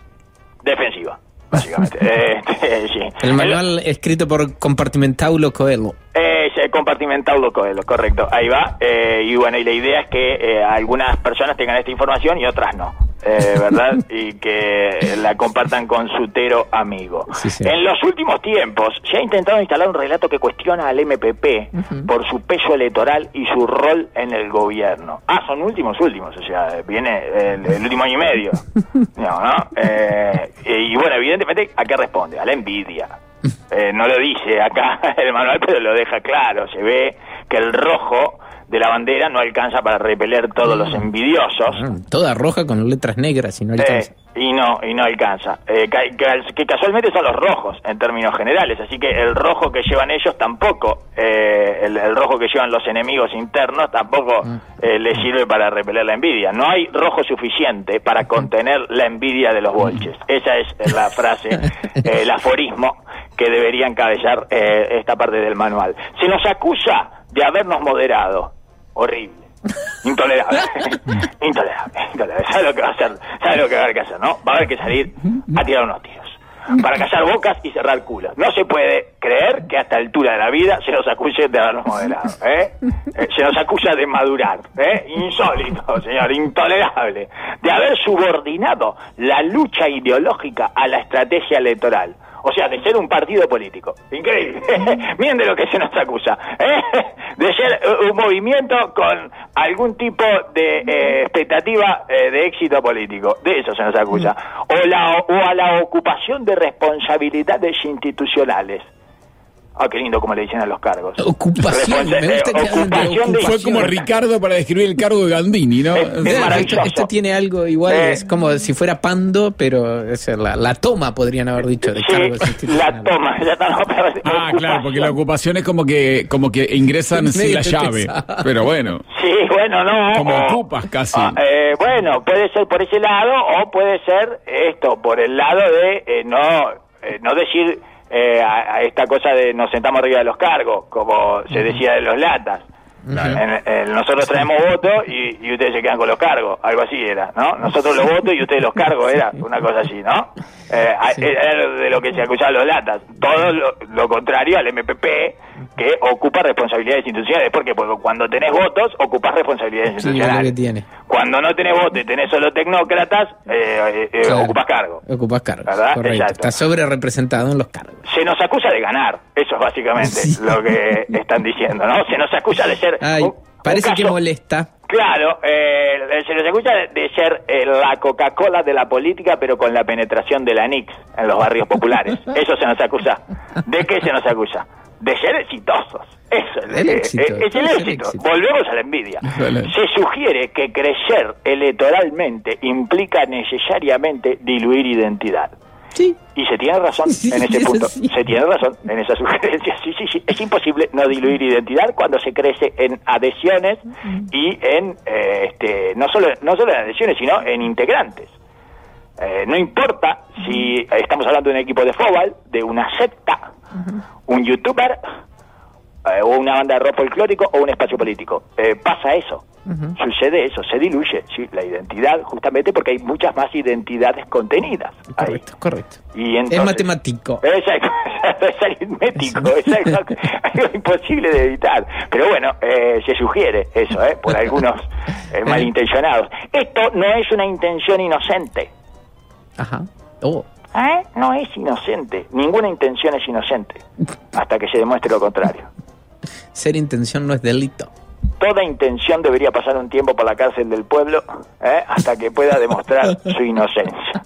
defensiva, básicamente. Este, sí. El manual escrito por Compartimentaulo Coelho. Es eh, compartimentado Coelho, correcto, ahí va. Eh, y bueno, y la idea es que eh, algunas personas tengan esta información y otras no, eh, ¿verdad? Y que la compartan con su tero amigo. Sí, sí. En los últimos tiempos se ha intentado instalar un relato que cuestiona al M P P por su peso electoral y su rol en el gobierno. Ah, son últimos, últimos, o sea, viene el, el último año y medio. No, ¿no? Eh, y bueno, evidentemente, ¿a qué responde? A la envidia. Eh, no lo dice acá el manual, pero lo deja claro. Se ve que el rojo de la bandera no alcanza para repeler todos los envidiosos. Ah, toda roja con letras negras y no Eh, alcanza. y no y no alcanza. Eh, ca- ca- que casualmente son los rojos en términos generales. Así que el rojo que llevan ellos tampoco, eh, el, el rojo que llevan los enemigos internos tampoco eh, les sirve para repeler la envidia. No hay rojo suficiente para contener la envidia de los bolches. Esa es la frase, eh, el aforismo que debería encabezar eh, esta parte del manual. Se nos acusa de habernos moderado. Horrible. Intolerable. Intolerable. Intolerable. ¿Sabe lo que va a hacer? ¿Sabe lo que va a haber que hacer, no? Va a haber que salir a tirar unos tiros. Para callar bocas y cerrar culos. No se puede creer que a esta altura de la vida se nos acuse de habernos moderado, ¿eh? Eh, se nos acusa de madurar, ¿eh? Insólito, señor, intolerable. De haber subordinado la lucha ideológica a la estrategia electoral. O sea, de ser un partido político. Increíble. Miren de lo que se nos acusa. ¿eh? De ser un movimiento con algún tipo de eh, expectativa eh, de éxito político. De eso se nos acusa. O, la, o a la ocupación de responsabilidades institucionales. Ah, qué lindo como le dicen a los cargos. Ocupación, Responsa- me gusta eh, que hablen de ocupación de- Fue ocupación. como Ricardo para describir el cargo de Gandini, ¿no? Es- O es sea, maravilloso. Esto, esto tiene algo igual, Eh. es como si fuera Pando, pero es la, la toma, podrían haber dicho, de Sí, cargos la institucionales. toma, ya está, no, pero Ah, ocupación. claro, porque la ocupación es como que como que ingresan sin Medio la llave. pesado. Pero bueno, Sí, bueno, no. como o- ocupas casi. Ah, eh, bueno, puede ser por ese lado o puede ser esto, por el lado de eh, no, eh, no decir eh, a, a esta cosa de nos sentamos arriba de los cargos, como se decía de los latas. En- en- nosotros traemos votos y, y ustedes se quedan con los cargos, algo así era, ¿no? Nosotros los votos y ustedes los cargos, era una cosa así, ¿no? Eh, a- Sí. Era de lo que se acusaban los latas, todo lo, lo contrario al M P P, que ocupa responsabilidades institucionales. ¿Por qué? Porque cuando tenés votos, ocupás responsabilidades Sí, es lo institucionales. que tiene. Cuando no tenés votos y tenés solo tecnócratas, eh, eh, eh, Claro. ocupás cargo. Ocupas cargos, ¿Verdad? correcto. Exacto. Está sobre representado en los cargos. Se nos acusa de ganar, eso es básicamente Sí. lo que están diciendo, ¿no? Se nos acusa de ser... Ay, un- parece un que caso- molesta. Claro, eh, se nos acusa de, de ser eh, la Coca-Cola de la política, pero con la penetración de la N I C en los barrios populares. Eso se nos acusa. ¿De qué se nos acusa? De ser exitosos. Eso es, El eh, éxito, eh, es el es el éxito. éxito. Volvemos a la envidia. Vale. Se sugiere que crecer electoralmente implica necesariamente diluir identidad. Sí. Y se tiene razón Sí, en ese es punto. así. Se tiene razón en esa sugerencia. Sí, sí, sí. Es imposible no diluir identidad cuando se crece en adhesiones y en, eh, este, no solo no solo en adhesiones, sino en integrantes. Eh, no importa si estamos hablando de un equipo de fútbol, de una secta, un youtuber, eh, o una banda de rock folclórico o un espacio político. Eh, pasa eso. Sucede eso, se diluye, sí, la identidad, justamente porque hay muchas más identidades contenidas ahí. Correcto, correcto. Y entonces, Es matemático. Exacto, es aritmético, exacto, algo imposible de evitar. Pero bueno, eh, se sugiere eso, eh, por algunos eh, malintencionados. Esto no es una intención inocente, Ajá. Oh. ¿eh? No es inocente, ninguna intención es inocente, hasta que se demuestre lo contrario. Ser intención no es delito. Toda intención debería pasar un tiempo por la cárcel del pueblo, ¿eh? hasta que pueda demostrar su inocencia.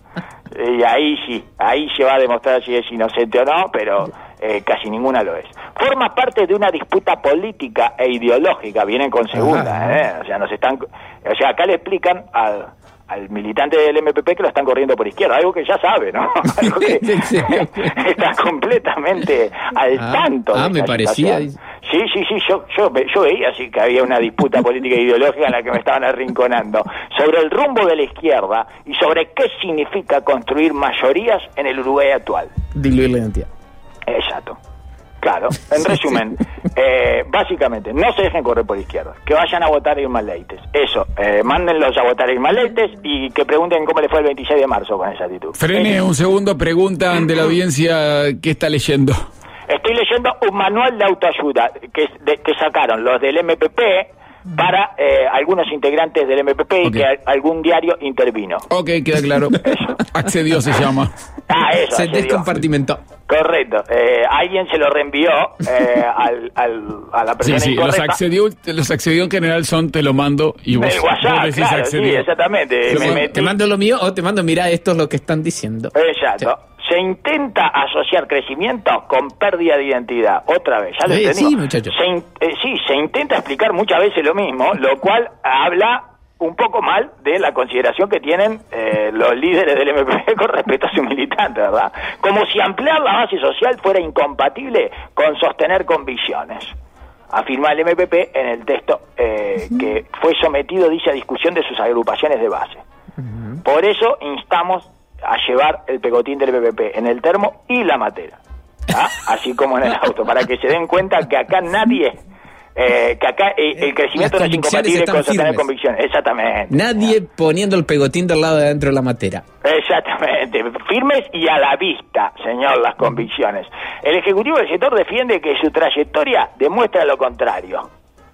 Y ahí sí, ahí se va a demostrar si es inocente o no, pero eh, casi ninguna lo es. Forma parte de una disputa política e ideológica, vienen con segunda, Ajá. ¿eh? O sea, nos están, o sea, acá le explican al, al militante del M P P que lo están corriendo por izquierda, algo que ya sabe, ¿no? Algo que Sí. está completamente al Ah, tanto. ah, de me esta parecía. situación. Sí, sí, sí, yo, yo, ve- yo veía así que había una disputa política e ideológica en la que me estaban arrinconando sobre el rumbo de la izquierda y sobre qué significa construir mayorías en el Uruguay actual. Diluir la identidad. Exacto. Claro, en resumen, eh, básicamente, no se dejen correr por izquierda, que vayan a votar a Irma Leites. Eso, eh, mándenlos a votar a Irma Leites y que pregunten cómo le fue el veintiséis de marzo con esa actitud. Frene un segundo, preguntan de la audiencia qué está leyendo. Estoy leyendo un manual de autoayuda que, de- que sacaron los del M P P para eh, algunos integrantes del M P P y Ok. que a- algún diario intervino. Ok, queda claro. Accedió se llama. Ah, eso. Se accedió. descompartimentó. Correcto. Eh, alguien se lo reenvió eh, al, al, a la Sí, persona sí, los incorrecta. accedió, los accedió en general son te lo mando y vos, Del WhatsApp, vos decís claro, sí, accedió. exactamente. Sí, Me sí. metí- Te mando lo mío o te mando, mira, esto es lo que están diciendo. Exacto. Se intenta asociar crecimiento con pérdida de identidad. Otra vez, ya lo Sí, entendí. sí, muchacho. Se in- eh, sí, se intenta explicar muchas veces lo mismo, lo cual habla un poco mal de la consideración que tienen eh, los líderes del M P P con respecto a su militante, ¿verdad? Como si ampliar la base social fuera incompatible con sostener convicciones. Afirma el M P P en el texto eh, que fue sometido, dice, a discusión de sus agrupaciones de base. Por eso instamos a llevar el pegotín del M P P en el termo y la matera, ¿ah? Así como en el auto, para que se den cuenta que acá nadie, eh, que acá eh, el crecimiento Las no es convicciones incompatible están con sostener firmes. convicciones. Exactamente. Nadie poniendo el pegotín del lado de adentro de la matera. Exactamente, firmes y a la vista, señor, las convicciones. El Ejecutivo del sector defiende que su trayectoria demuestra lo contrario.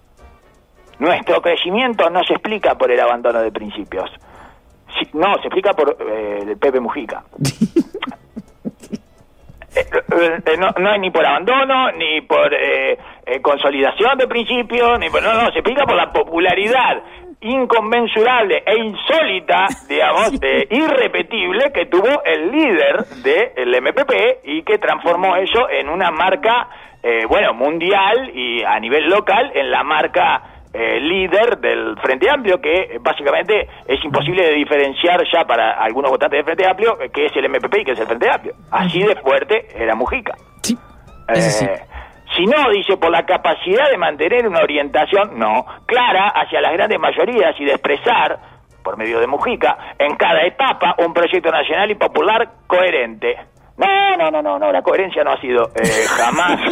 Nuestro crecimiento no se explica por el abandono de principios. Sí, no, se explica por eh, el Pepe Mujica. Eh, eh, no, no es ni por abandono, ni por eh, eh, consolidación de principios, ni por, no, no, se explica por la popularidad inconmensurable e insólita, digamos, de irrepetible que tuvo el líder del M P P y que transformó eso en una marca eh, bueno, mundial y a nivel local en la marca eh, líder del Frente Amplio, que eh, básicamente es imposible de diferenciar ya para algunos votantes del Frente Amplio, eh, que es el M P P y que es el Frente Amplio. Así de fuerte era Mujica. Sí, eh, sí. Si no, dice, por la capacidad de mantener una orientación, no, clara hacia las grandes mayorías y de expresar, por medio de Mujica, en cada etapa un proyecto nacional y popular coherente. No, no, no, no, no, la coherencia no ha sido eh, jamás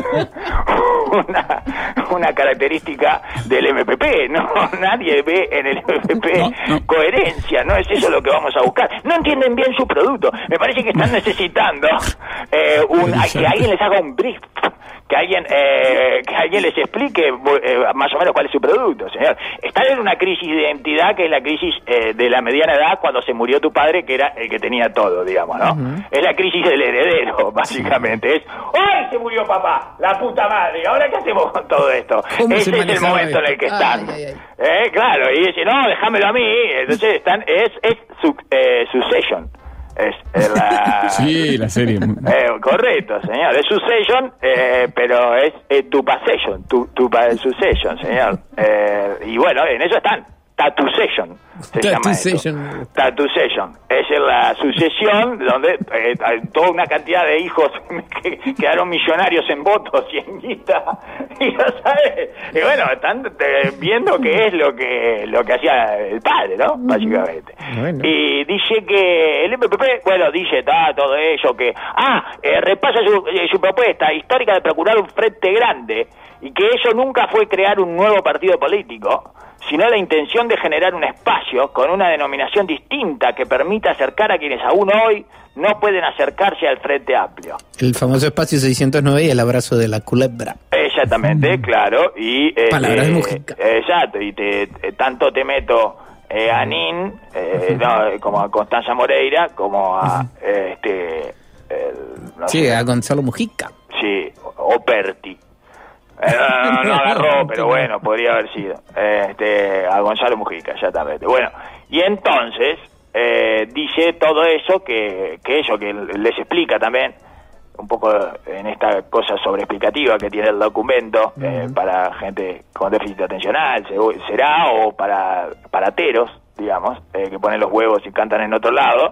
una, una característica del M P P, no, nadie ve en el M P P no, no. coherencia, no es eso lo que vamos a buscar. No entienden bien su producto, me parece que están necesitando eh, un, que alguien les haga un brief, que alguien eh, que alguien les explique eh, más o menos cuál es su producto, señor. Están en una crisis de identidad, que es la crisis eh, de la mediana edad cuando se murió tu padre, que era el que tenía todo, digamos, ¿no? Uh-huh. Es la crisis del heredero, básicamente. Es, ¡ay, se murió papá! ¡La puta madre! ¿Ahora qué hacemos con todo esto? Ese es el momento esto? en el que están. Ay, ay, ay. Eh, claro, y dice, no, déjamelo a mí. Entonces están, es, es su, eh, Succession. Es, es la... Sí, la serie. Eh, correcto, señor. Es Succession, eh, pero es eh, tu Succession, tu, tu Succession, señor. Eh, y bueno, en eso están. Tattoo Session se Tattoo llama Session. Tattoo Session. Es la sucesión donde eh, hay toda una cantidad de hijos que quedaron millonarios en votos y en guita. Y lo sabes. Y bueno, están eh, viendo qué es lo que lo que hacía el padre, ¿no? Básicamente. Bueno. Y dice que el M P P, bueno, dice ah, todo ello que ah, eh, repasa su, eh, su propuesta histórica de procurar un frente grande y que eso nunca fue crear un nuevo partido político, sino la intención de generar un espacio con una denominación distinta que permita acercar a quienes aún hoy no pueden acercarse al Frente Amplio. El famoso espacio seiscientos nueve y el abrazo de la culebra. Exactamente, mm. claro. Y, eh, Palabras de eh, Mujica. Exacto, y te, eh, tanto te meto eh, a Nin, eh, no, como a Constanza Moreira, como a uh-huh. eh, este... El, no sí, sé, a Gonzalo Mujica. Sí, o Perti. Eh, no, no, no agarró, pero bueno, podría haber sido este, a Gonzalo Mujica, exactamente. Bueno, y entonces eh, dice todo eso que, que eso que les explica también un poco en esta cosa sobreexplicativa que tiene el documento uh-huh. eh, para gente con déficit atencional, será, o para para teros, digamos, eh, que ponen los huevos y cantan en otro lado,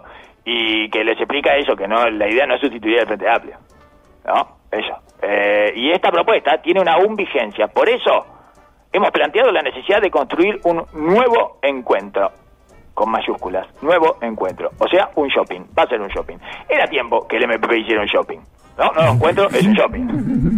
y que les explica eso, que no, la idea no es sustituir al Frente Amplio, ¿no? Eso. Eh, y esta propuesta tiene una aún vigencia. Por eso hemos planteado la necesidad de construir un nuevo encuentro, con mayúsculas, nuevo encuentro. O sea, un shopping. Va a ser un shopping. Era tiempo que el M P P hiciera un shopping. No, no, encuentro es un shopping.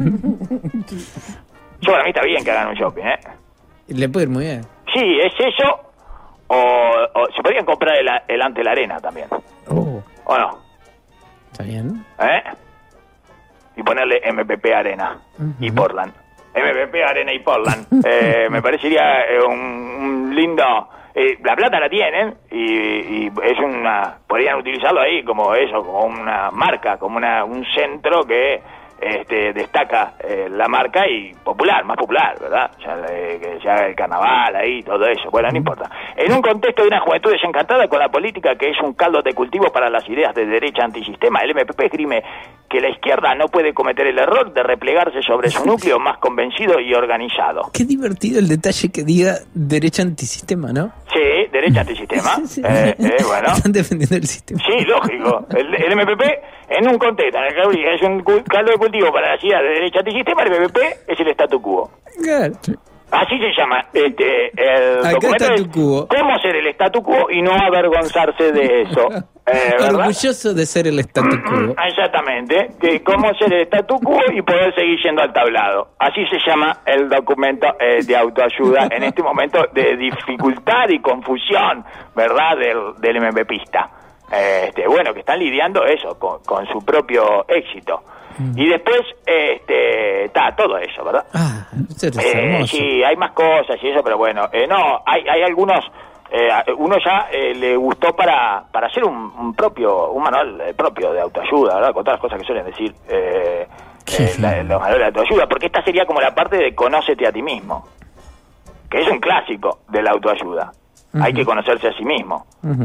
Yo para mí está bien que hagan un shopping, ¿eh? Le puede ir muy bien. Sí, es eso. O, o se podrían comprar el, el ante la arena también. Oh. ¿O no? Está bien. ¿Eh? Y ponerle M P P Arena uh-huh. y Portland. M P P Arena y Portland. eh, me parecería eh, un, un lindo... Eh, la plata la tienen y, y es una... Podrían utilizarlo ahí como eso, como una marca, como una un centro que este, destaca eh, la marca y popular, más popular, ¿verdad? Ya, eh, que se haga el carnaval ahí, todo eso. Bueno, no importa. En un contexto de una juventud desencantada con la política, que es un caldo de cultivo para las ideas de derecha antisistema, el M P P esgrime que la izquierda no puede cometer el error de replegarse sobre su núcleo más convencido y organizado. Qué divertido el detalle que diga derecha antisistema, ¿no? Sí, derecha antisistema. Sí, sí. Eh, eh, bueno. Están defendiendo el sistema. Sí, lógico. El, el M P P, en un contexto en el que es un caldo de cultivo para las ideas de derecha antisistema, el M P P es el statu quo. Claro. Sí. Así se llama este, el Acá documento statu quo. Cómo ser el statu quo y no avergonzarse de eso. Eh, Orgulloso de ser el statu quo. Exactamente, que cómo ser el statu quo y poder seguir yendo al tablado. Así se llama el documento eh, de autoayuda en este momento de dificultad y confusión, ¿verdad?, del, del MPPista. Este, bueno, que están lidiando eso, con, con su propio éxito. Y después, este, está todo eso, ¿verdad? Ah, eso es eh, hermoso. Sí, hay más cosas y eso, pero bueno, eh, no, hay, hay algunos, eh, uno ya eh, le gustó para, para hacer un, un propio, un manual eh, propio de autoayuda, ¿verdad? Con todas las cosas que suelen decir eh, eh, la, los manuales de autoayuda, porque esta sería como la parte de conócete a ti mismo, que es un clásico de la autoayuda. Uh-huh. Hay que conocerse a sí mismo. Uh-huh.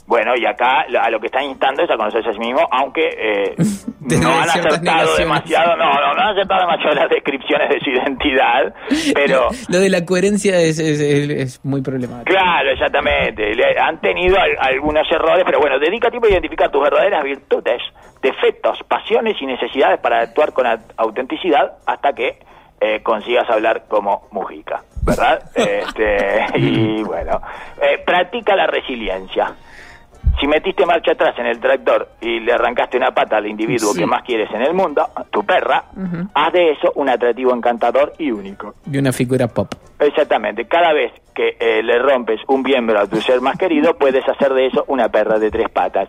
Bueno, y acá a lo que están instando es a conocerse a sí mismo, aunque eh, no han acertado demasiado, no, no, no han acertado demasiado las descripciones de su identidad, pero... Lo de la coherencia es, es, es, es muy problemático. Claro, exactamente. Le, han tenido al, algunos errores, pero bueno, dedica tiempo a identificar tus verdaderas virtudes, defectos, pasiones y necesidades para actuar con autenticidad hasta que eh, consigas hablar como Mujica, ¿verdad? este, y bueno, eh, practica la resiliencia. Si metiste marcha atrás en el tractor y le arrancaste una pata al individuo sí. que más quieres en el mundo, tu perra, uh-huh. haz de eso un atractivo encantador y único. Y una figura pop. Exactamente. Cada vez que eh, le rompes un miembro a tu ser más querido, puedes hacer de eso una perra de tres patas.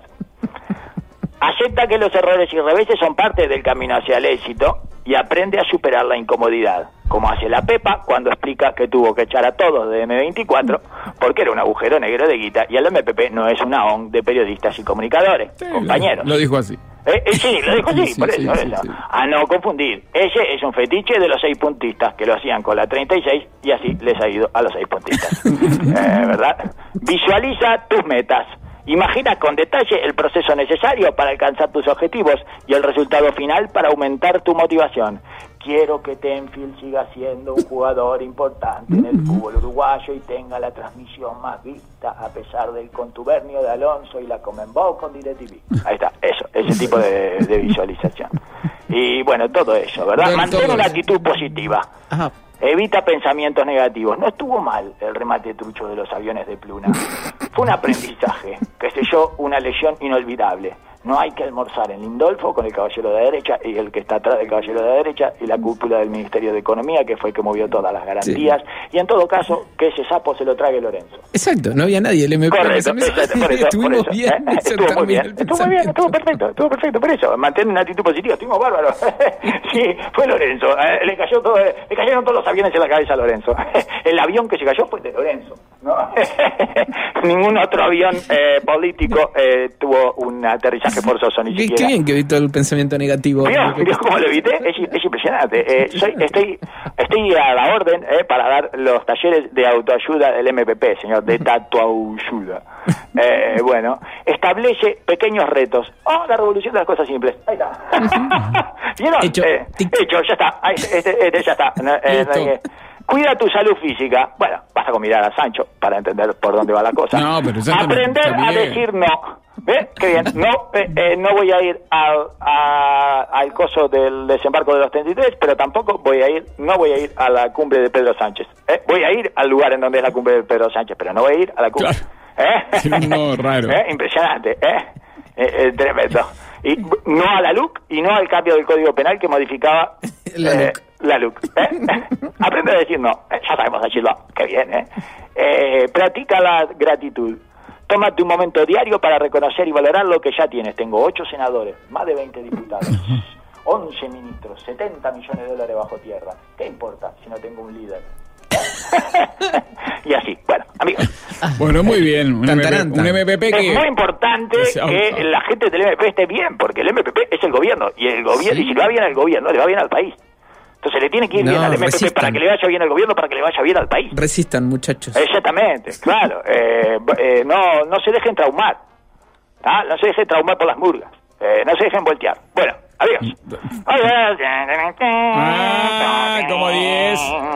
Acepta que los errores y reveses son parte del camino hacia el éxito y aprende a superar la incomodidad, como hace la Pepa cuando explica que tuvo que echar a todos de eme veinticuatro porque era un agujero negro de guita y el eme pe pe no es una O N G de periodistas y comunicadores, sí, compañeros. Lo dijo así. Eh, eh, sí, lo dijo así, sí, por sí, eso. sí, eso. sí. A no confundir. Ese es un fetiche de los seis puntistas que lo hacían con la treinta y seis y así les ha ido a los seis puntistas. eh, ¿Verdad? Visualiza tus metas. Imagina con detalle el proceso necesario para alcanzar tus objetivos y el resultado final para aumentar tu motivación. Quiero que Tenfield siga siendo un jugador importante en el fútbol uruguayo y tenga la transmisión más vista a pesar del contubernio de Alonso y la Conmebol con DirecTV. Ahí está, eso, ese tipo de, de visualización. Y bueno, todo eso, ¿verdad? Mantén una actitud positiva. Ajá. Evita pensamientos negativos. No estuvo mal el remate trucho de los aviones de Pluna. Fue un aprendizaje, que selló una lesión inolvidable. No hay que almorzar en Lindolfo con el caballero de la derecha y el que está atrás del caballero de la derecha y la cúpula del Ministerio de Economía, que fue el que movió todas las garantías. Sí. Y en todo caso, que ese sapo se lo trague Lorenzo. Exacto, no había nadie. El eme pe pe Correcto, exacto, por eso, estuvimos por eso. bien. Eh, estuvo muy bien, estuvo muy bien, estuvo perfecto, estuvo perfecto. Por eso, mantén una actitud positiva, estuvimos bárbaros. Sí, fue Lorenzo. Eh, le cayó todo, eh, le cayeron todos los aviones en la cabeza a Lorenzo. El avión que se cayó fue de Lorenzo, ¿no? Ningún otro avión eh, político eh, tuvo un aterrizaje forzoso, ni siquiera. Qué bien que evitó el pensamiento negativo. Mira, mira cómo lo evité, es, es impresionante. Eh, soy, estoy, estoy a la orden eh, para dar los talleres de autoayuda del eme pe pe, señor, de tatuayuda. Eh, bueno, establece pequeños retos. Oh, la revolución de las cosas simples. Ahí está. ¿Vieron? Hecho. Eh, hecho, ya está. Ahí, este, este ya está. Eh, eh, cuida tu salud física. Bueno, basta con mirar a Sancho para entender por dónde va la cosa. No, pero aprender a decir no. ¿Ves? Qué bien. No, eh, eh, no voy a ir a, a, al coso del desembarco de los treinta y tres, pero tampoco voy a ir, no voy a ir a la cumbre de Pedro Sánchez. ¿Eh? Voy a ir al lugar en donde es la cumbre de Pedro Sánchez, pero no voy a ir a la cumbre. Claro. ¿Eh? Sí, no, raro. ¿Eh? Impresionante, ¿eh? Eh, eh, tremendo. Y no a la L U C y no al cambio del Código Penal que modificaba la eh, L U C. La L U C. ¿Eh? Aprende a decir no. Eh, ya sabemos decirlo. Qué bien, ¿eh? eh practica la gratitud. Tómate un momento diario para reconocer y valorar lo que ya tienes. Tengo ocho senadores, más de veinte diputados, once ministros, setenta millones de dólares bajo tierra. ¿Qué importa si no tengo un líder? Y así, bueno, amigos. Bueno, muy bien. Un, M P, un eme pe pe que... Es muy importante que la gente del eme pe pe esté bien, porque el eme pe pe es el gobierno, y el gobierno Sí. y si le va bien al gobierno, le va bien al país. Entonces le tiene que ir No, bien al eme pe pe resistan. para que le vaya bien al gobierno, para que le vaya bien al país. Resistan, muchachos. Exactamente, claro. Eh, eh, no, no se dejen traumar. ¿Ah? No se dejen traumar por las murgas. Eh, no se dejen voltear. Bueno, adiós. Ah, como diez.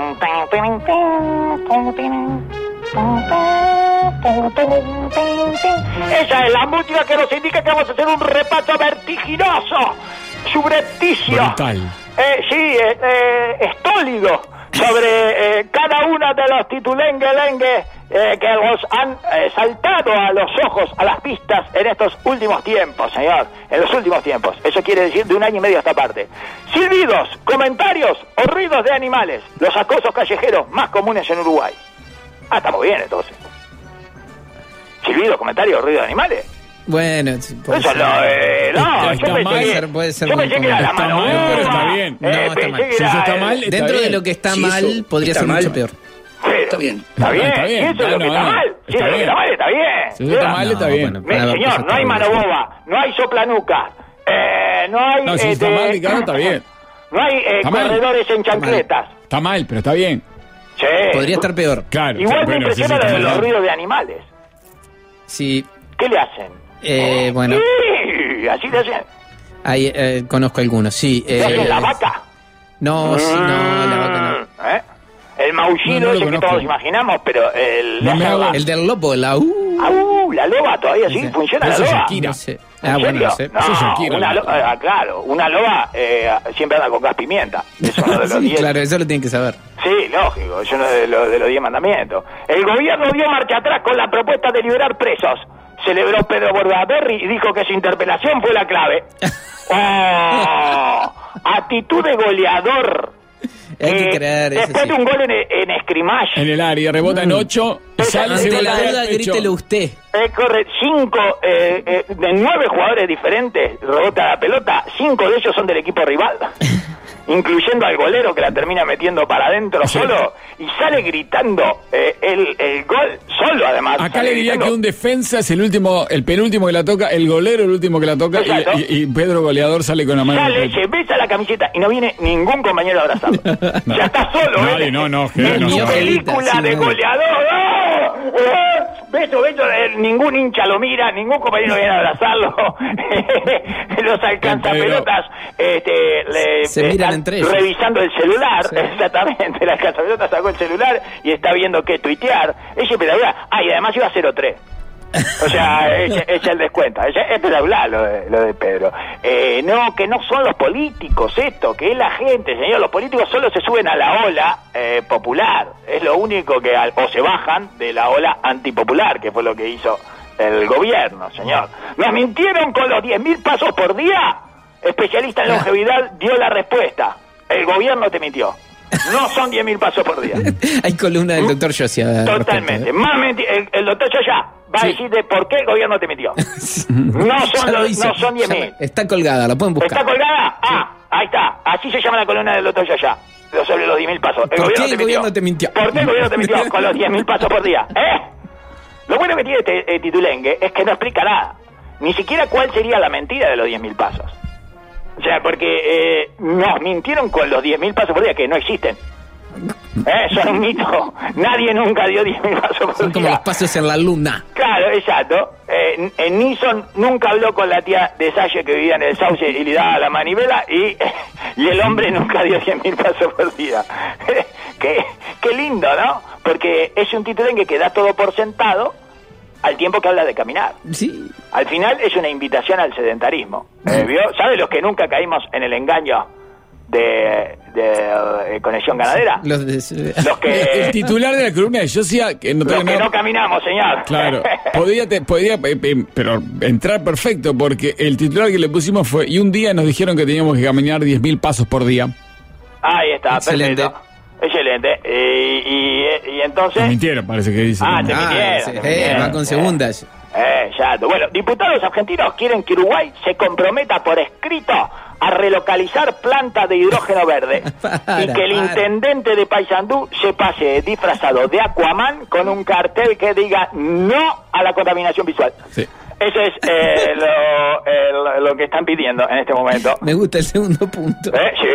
Esa es la música que nos indica que vamos a hacer un repaso vertiginoso, subrepticio. Brutal. Eh, sí, eh, eh, estólido sobre eh, cada uno de los titulengue-lengue eh, que los han eh, saltado a los ojos, a las pistas en estos últimos tiempos, señor, en los últimos tiempos. Eso quiere decir de un año y medio a esta parte. Silbidos, comentarios o ruidos de animales, los acosos callejeros más comunes en Uruguay. Ah, estamos bien entonces. Silbidos, comentarios, ruidos de animales. Bueno, sí, puede Eso ser. no, eh, no, Está yo pensé mal, que, puede ser yo muy pensé que era la Está mano mal, uva. pero está bien. No, está pensé mal. que Si era eso está el- mal, está Dentro de bien. lo que está Sí, mal, eso podría está ser mal. mucho peor. Pero- Está bien. Está bien, Está bien. si eso es lo No, que no, está no. mal, si Está eso es lo que bien. está mal, está bien. Si eso está mal, está No, bien. bueno. Me- Nada, señor, pues, no hay está mano bien. boba, no hay soplanuca, eh, no hay... No, si eh, está de- mal, Ricardo, está bien. No hay eh, Está mal. corredores en chancletas. Está mal, pero está bien. Sí. Podría estar peor. Claro. Igual me bueno, sí, sí, impresiona está lo de mal. los ruidos de animales. Sí, ¿Qué le hacen? Eh, bueno, Sí, así le hacen. ahí, eh, conozco algunos, sí. ¿Le Eh, hacen la vaca? No, sí, no, la vaca no. ¿Eh? El maullido No, no lo ese que conozco. todos imaginamos, pero el... No me haga- El del lobo, la U. Ah, uh, la loba todavía sí, Sí. funciona la Eso es loba. Shakira. No sé. ¿En Ah, bueno, serio? no sé. No, Eso es Shakira, una la lo- ah, claro, una loba eh, siempre anda con gas pimienta. Es uno de los Sí, diez. claro, eso lo tienen que saber. Sí, lógico, es uno de los, de los diez mandamientos. El gobierno dio marcha atrás con la propuesta de liberar presos. Celebró Pedro Bordaberry y dijo que su interpelación fue la clave. ¡Oh! Actitud de goleador. Hay que Eh, creer, eso Después sí. de un gol en, en scrimmage. En el área, rebota en ocho y sale y se Ante la golpea duda, el pecho. grítelo usted. Eh, corre cinco, eh, eh, de nueve jugadores diferentes, rebota la pelota, cinco de ellos son del equipo rival, incluyendo al golero que la termina metiendo para adentro solo, y sale gritando eh, el, el gol solo además. Acá sale le diría gritando. que un defensa es el último, el penúltimo que la toca, el golero el último que la toca Exacto. y, y- y Pedro goleador sale con la mano. en el Sale, pecho. se besa la camiseta y no viene ningún compañero a abrazarlo. No. Ya está solo. Nadie, ¿eh? no, no, Es Gerardo, tu no, no. película Sí, de no. goleador. ¡Ah! ¡Ah! Beso, beso, eh, ningún hincha lo mira, ningún compañero viene a abrazarlo. Los alcanzapelotas este, le, Se le miran están entre ellos. revisando el celular, Sí. exactamente. El alcanzapelotas sacó el celular y está viendo qué tuitear. Ella espectacular. Ah, y además iba a cero tres. O sea, ella, ella el descuento. Ella, es espectacular lo de, lo de Pedro. Eh, no, que no son los políticos esto, que es la gente, señor. Los políticos solo se suben a la ola eh, popular. Es lo único que... al- o se bajan de la ola antipopular, que fue lo que hizo el gobierno, señor. Nos mintieron con los diez mil pasos por día. Especialista en longevidad dio la respuesta. El gobierno te mintió. No son diez mil pasos por día. Hay columna del doctor Josia. al respecto, Totalmente. ¿eh? Más menti- el, el doctor Yoya va Sí. a decir de por qué el gobierno te mintió. No Ya son, lo los, hizo. no son diez Ya mil. lo- Está colgada, la pueden buscar. ¿Está colgada? Ah, ahí está. Así se llama la columna del doctor Yoya. Sobre los diez mil pasos. ¿Por qué el gobierno te mintió? ¿Por qué el gobierno te mintió con los diez mil pasos por día? ¿Eh? Lo bueno que tiene este eh, titulengue es que no explica nada. Ni siquiera cuál sería la mentira de los diez mil pasos. O sea, porque eh, nos mintieron con los diez mil pasos por día que no existen. Eh, son un mito. Nadie nunca dio diez mil pasos por Son como día. los pasos en la luna. Claro, exacto. Eh, eh, Nixon nunca habló con la tía de Salle que vivía en el Sauce y le daba la manivela y, y el hombre nunca dio diez mil pasos por día. qué, qué lindo, ¿no? Porque es un titulengue que da todo por sentado al tiempo que habla de caminar. Sí. Al final es una invitación al sedentarismo. Eh, ¿vio? ¿Sabe los que nunca caímos en el engaño de, de eh, conexión ganadera? Los de- Los que, El titular de la columna de Josia, que no los tengo que nada- no caminamos, señor. Claro, podía, te- podía eh, eh, pero entrar perfecto porque el titular que le pusimos fue y un día nos dijeron que teníamos que caminar diez mil pasos por día. Ahí está, Excelente. perfecto. Excelente. Y, y, y entonces... Nos mintieron, parece que dice. Ah, te Ah, mintieron, sí, te eh, mintieron. va con segundas. Eh, exacto. Bueno, diputados argentinos quieren que Uruguay se comprometa por escrito a relocalizar plantas de hidrógeno verde Para, y que el para. intendente de Paysandú se pase disfrazado de Aquaman con un cartel que diga no a la contaminación visual. Sí. Eso es eh, lo, eh, lo- lo que están pidiendo en este momento. Me gusta el segundo punto. Eh, sí,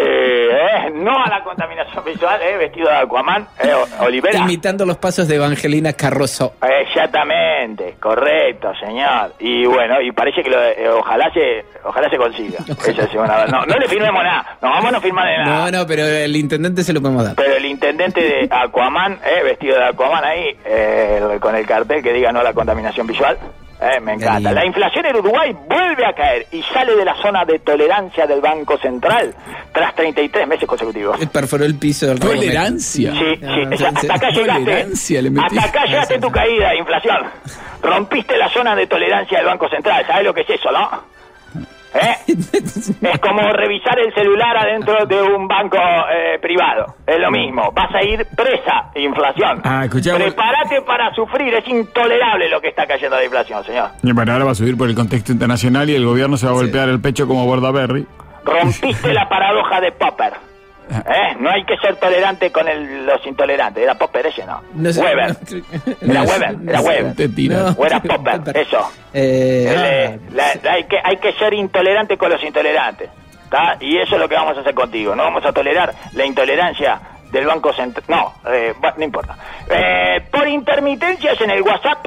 eh, no a la contaminación visual, eh, vestido de Aquaman, eh, o- Olivera. Imitando los pasos de Evangelina Carrozo. Exactamente, correcto, señor. Y bueno, y parece que lo, eh, ojalá se ojalá se consiga. Esa es una- no, no le firmemos nada, no vamos a no firmar de nada. No, no, pero el intendente se lo podemos dar. Pero el intendente de Aquaman, eh, vestido de Aquaman ahí, eh, con el cartel que diga no a la contaminación visual. Eh, me encanta. lindo. La inflación en Uruguay vuelve a caer y sale de la zona de tolerancia del Banco Central tras treinta y tres meses consecutivos. Él perforó el piso del Rocomet. Tolerancia. Sí, sí, Ah, o sea, sí, hasta acá sí. llegaste. Tolerancia le metí. Hasta acá llegaste tu caída, inflación. Rompiste la zona de tolerancia del Banco Central. ¿Sabes lo que es eso, no? ¿Eh? Es como revisar el celular adentro de un banco eh, privado. Es lo mismo. Vas a ir presa, inflación. Ah, escuchá, Prepárate para sufrir. Es intolerable lo que está cayendo la inflación, señor. Y bueno, ahora va a subir por el contexto internacional y el gobierno se va a golpear el pecho como Bordaberry. Rompiste la paradoja de Popper. ¿Eh? No hay que ser tolerante con el- los intolerantes. Era Popper ese, ¿no? No sé, Weber. no- Era no sé, Weber, no era sé. Weber. Te tira. No. O era Popper, eso. Eh, El, ah, eh, la- la- hay, que, hay que ser intolerante con los intolerantes. ¿Tá? Y eso es lo que vamos a hacer contigo. No vamos a tolerar la intolerancia del Banco Central. No, eh, bueno, no importa. Eh, por intermitencias en el WhatsApp,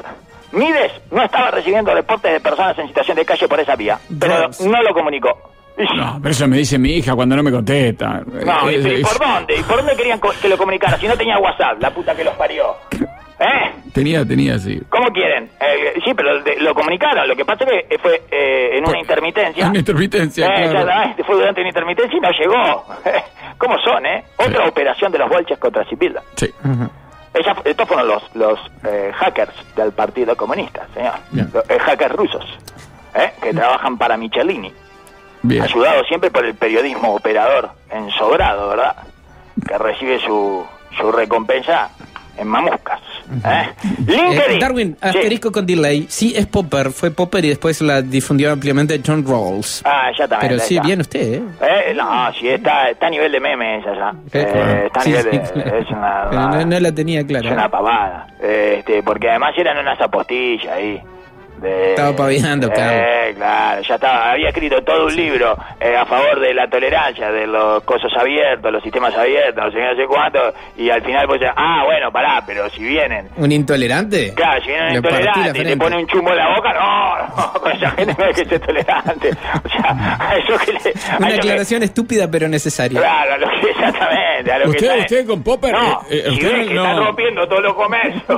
Mides no estaba recibiendo reportes de personas en situación de calle por esa vía, pero Drones. no lo comunicó. No, pero eso me dice mi hija cuando no me contesta. No, ¿y, Eh, y por dónde? ¿Y por dónde querían co- que lo comunicara? Si no tenía WhatsApp, la puta que los parió. ¿Eh? Tenía, tenía, sí. ¿Cómo quieren? Eh, sí, pero de- lo comunicaron. Lo que pasa es que fue eh, en una intermitencia. Una intermitencia, Eh, claro. exactamente, fue durante una intermitencia y no llegó. ¿Cómo son, eh? Otra Sí. operación de los bolches contra Sibila. Sí. Ella- estos fueron los, los eh, hackers del Partido Comunista, señor. Bien. Los eh, hackers rusos, ¿eh? Que trabajan para Michelini. Bien. Ayudado siempre por el periodismo operador ensobrado, ¿verdad? Que recibe su, su recompensa en mamuscas. ¿eh? LinkedIn. Eh, Darwin, Sí. asterisco con delay. Sí, es Popper, fue Popper y después la difundió ampliamente John Rawls. Ah, exactamente. Pero ahí sí, está. bien usted, ¿eh? Eh, no, sí, está, está a nivel de meme esa ya. Eh, Eh, está a sí, nivel sí, de... claro. Es una, Pero una- no, no la tenía es clara. una pavada. Eh, Este, porque además eran unas apostillas ahí. De, Estaba paviando, claro. Eh, claro, ya estaba, había escrito todo un libro eh, a favor de la tolerancia, de los cosos abiertos, los sistemas abiertos, no sé qué, no sé cuánto, y al final pues, ah, bueno, pará, pero si vienen, ¿Un intolerante? claro, si vienen Le partí la intolerantes y te frente. pone un chumbo en la boca, no, no, con esa gente no hay que ser tolerante. O sea, a eso que le... a Una eso que- aclaración estúpida pero necesaria. Claro, a lo que exactamente, a lo ¿Usted- que está- usted con Popper, No, eh, eh, si usted ves que no- están rompiendo todos los comercios